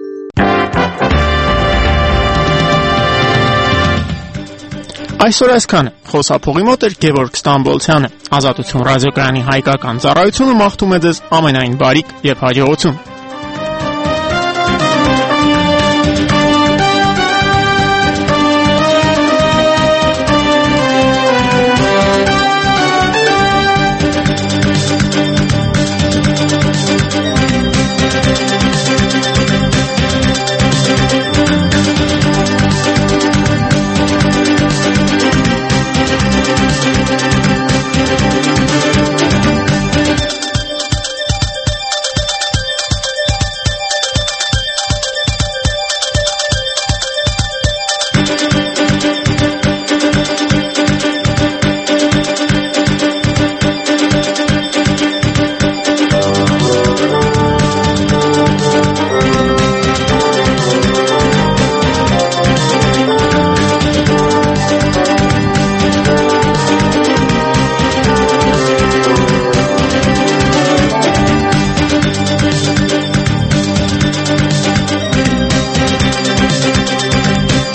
Այսօր այսքանը։ Խոսափողի մոտ էր Գևորգ Ստամբոլցյանը։ Ազատություն ռադիոկայանի հայկական ծառայությունը մաղթում է ձեզ ամենայն բարիք եւ հաջողություն։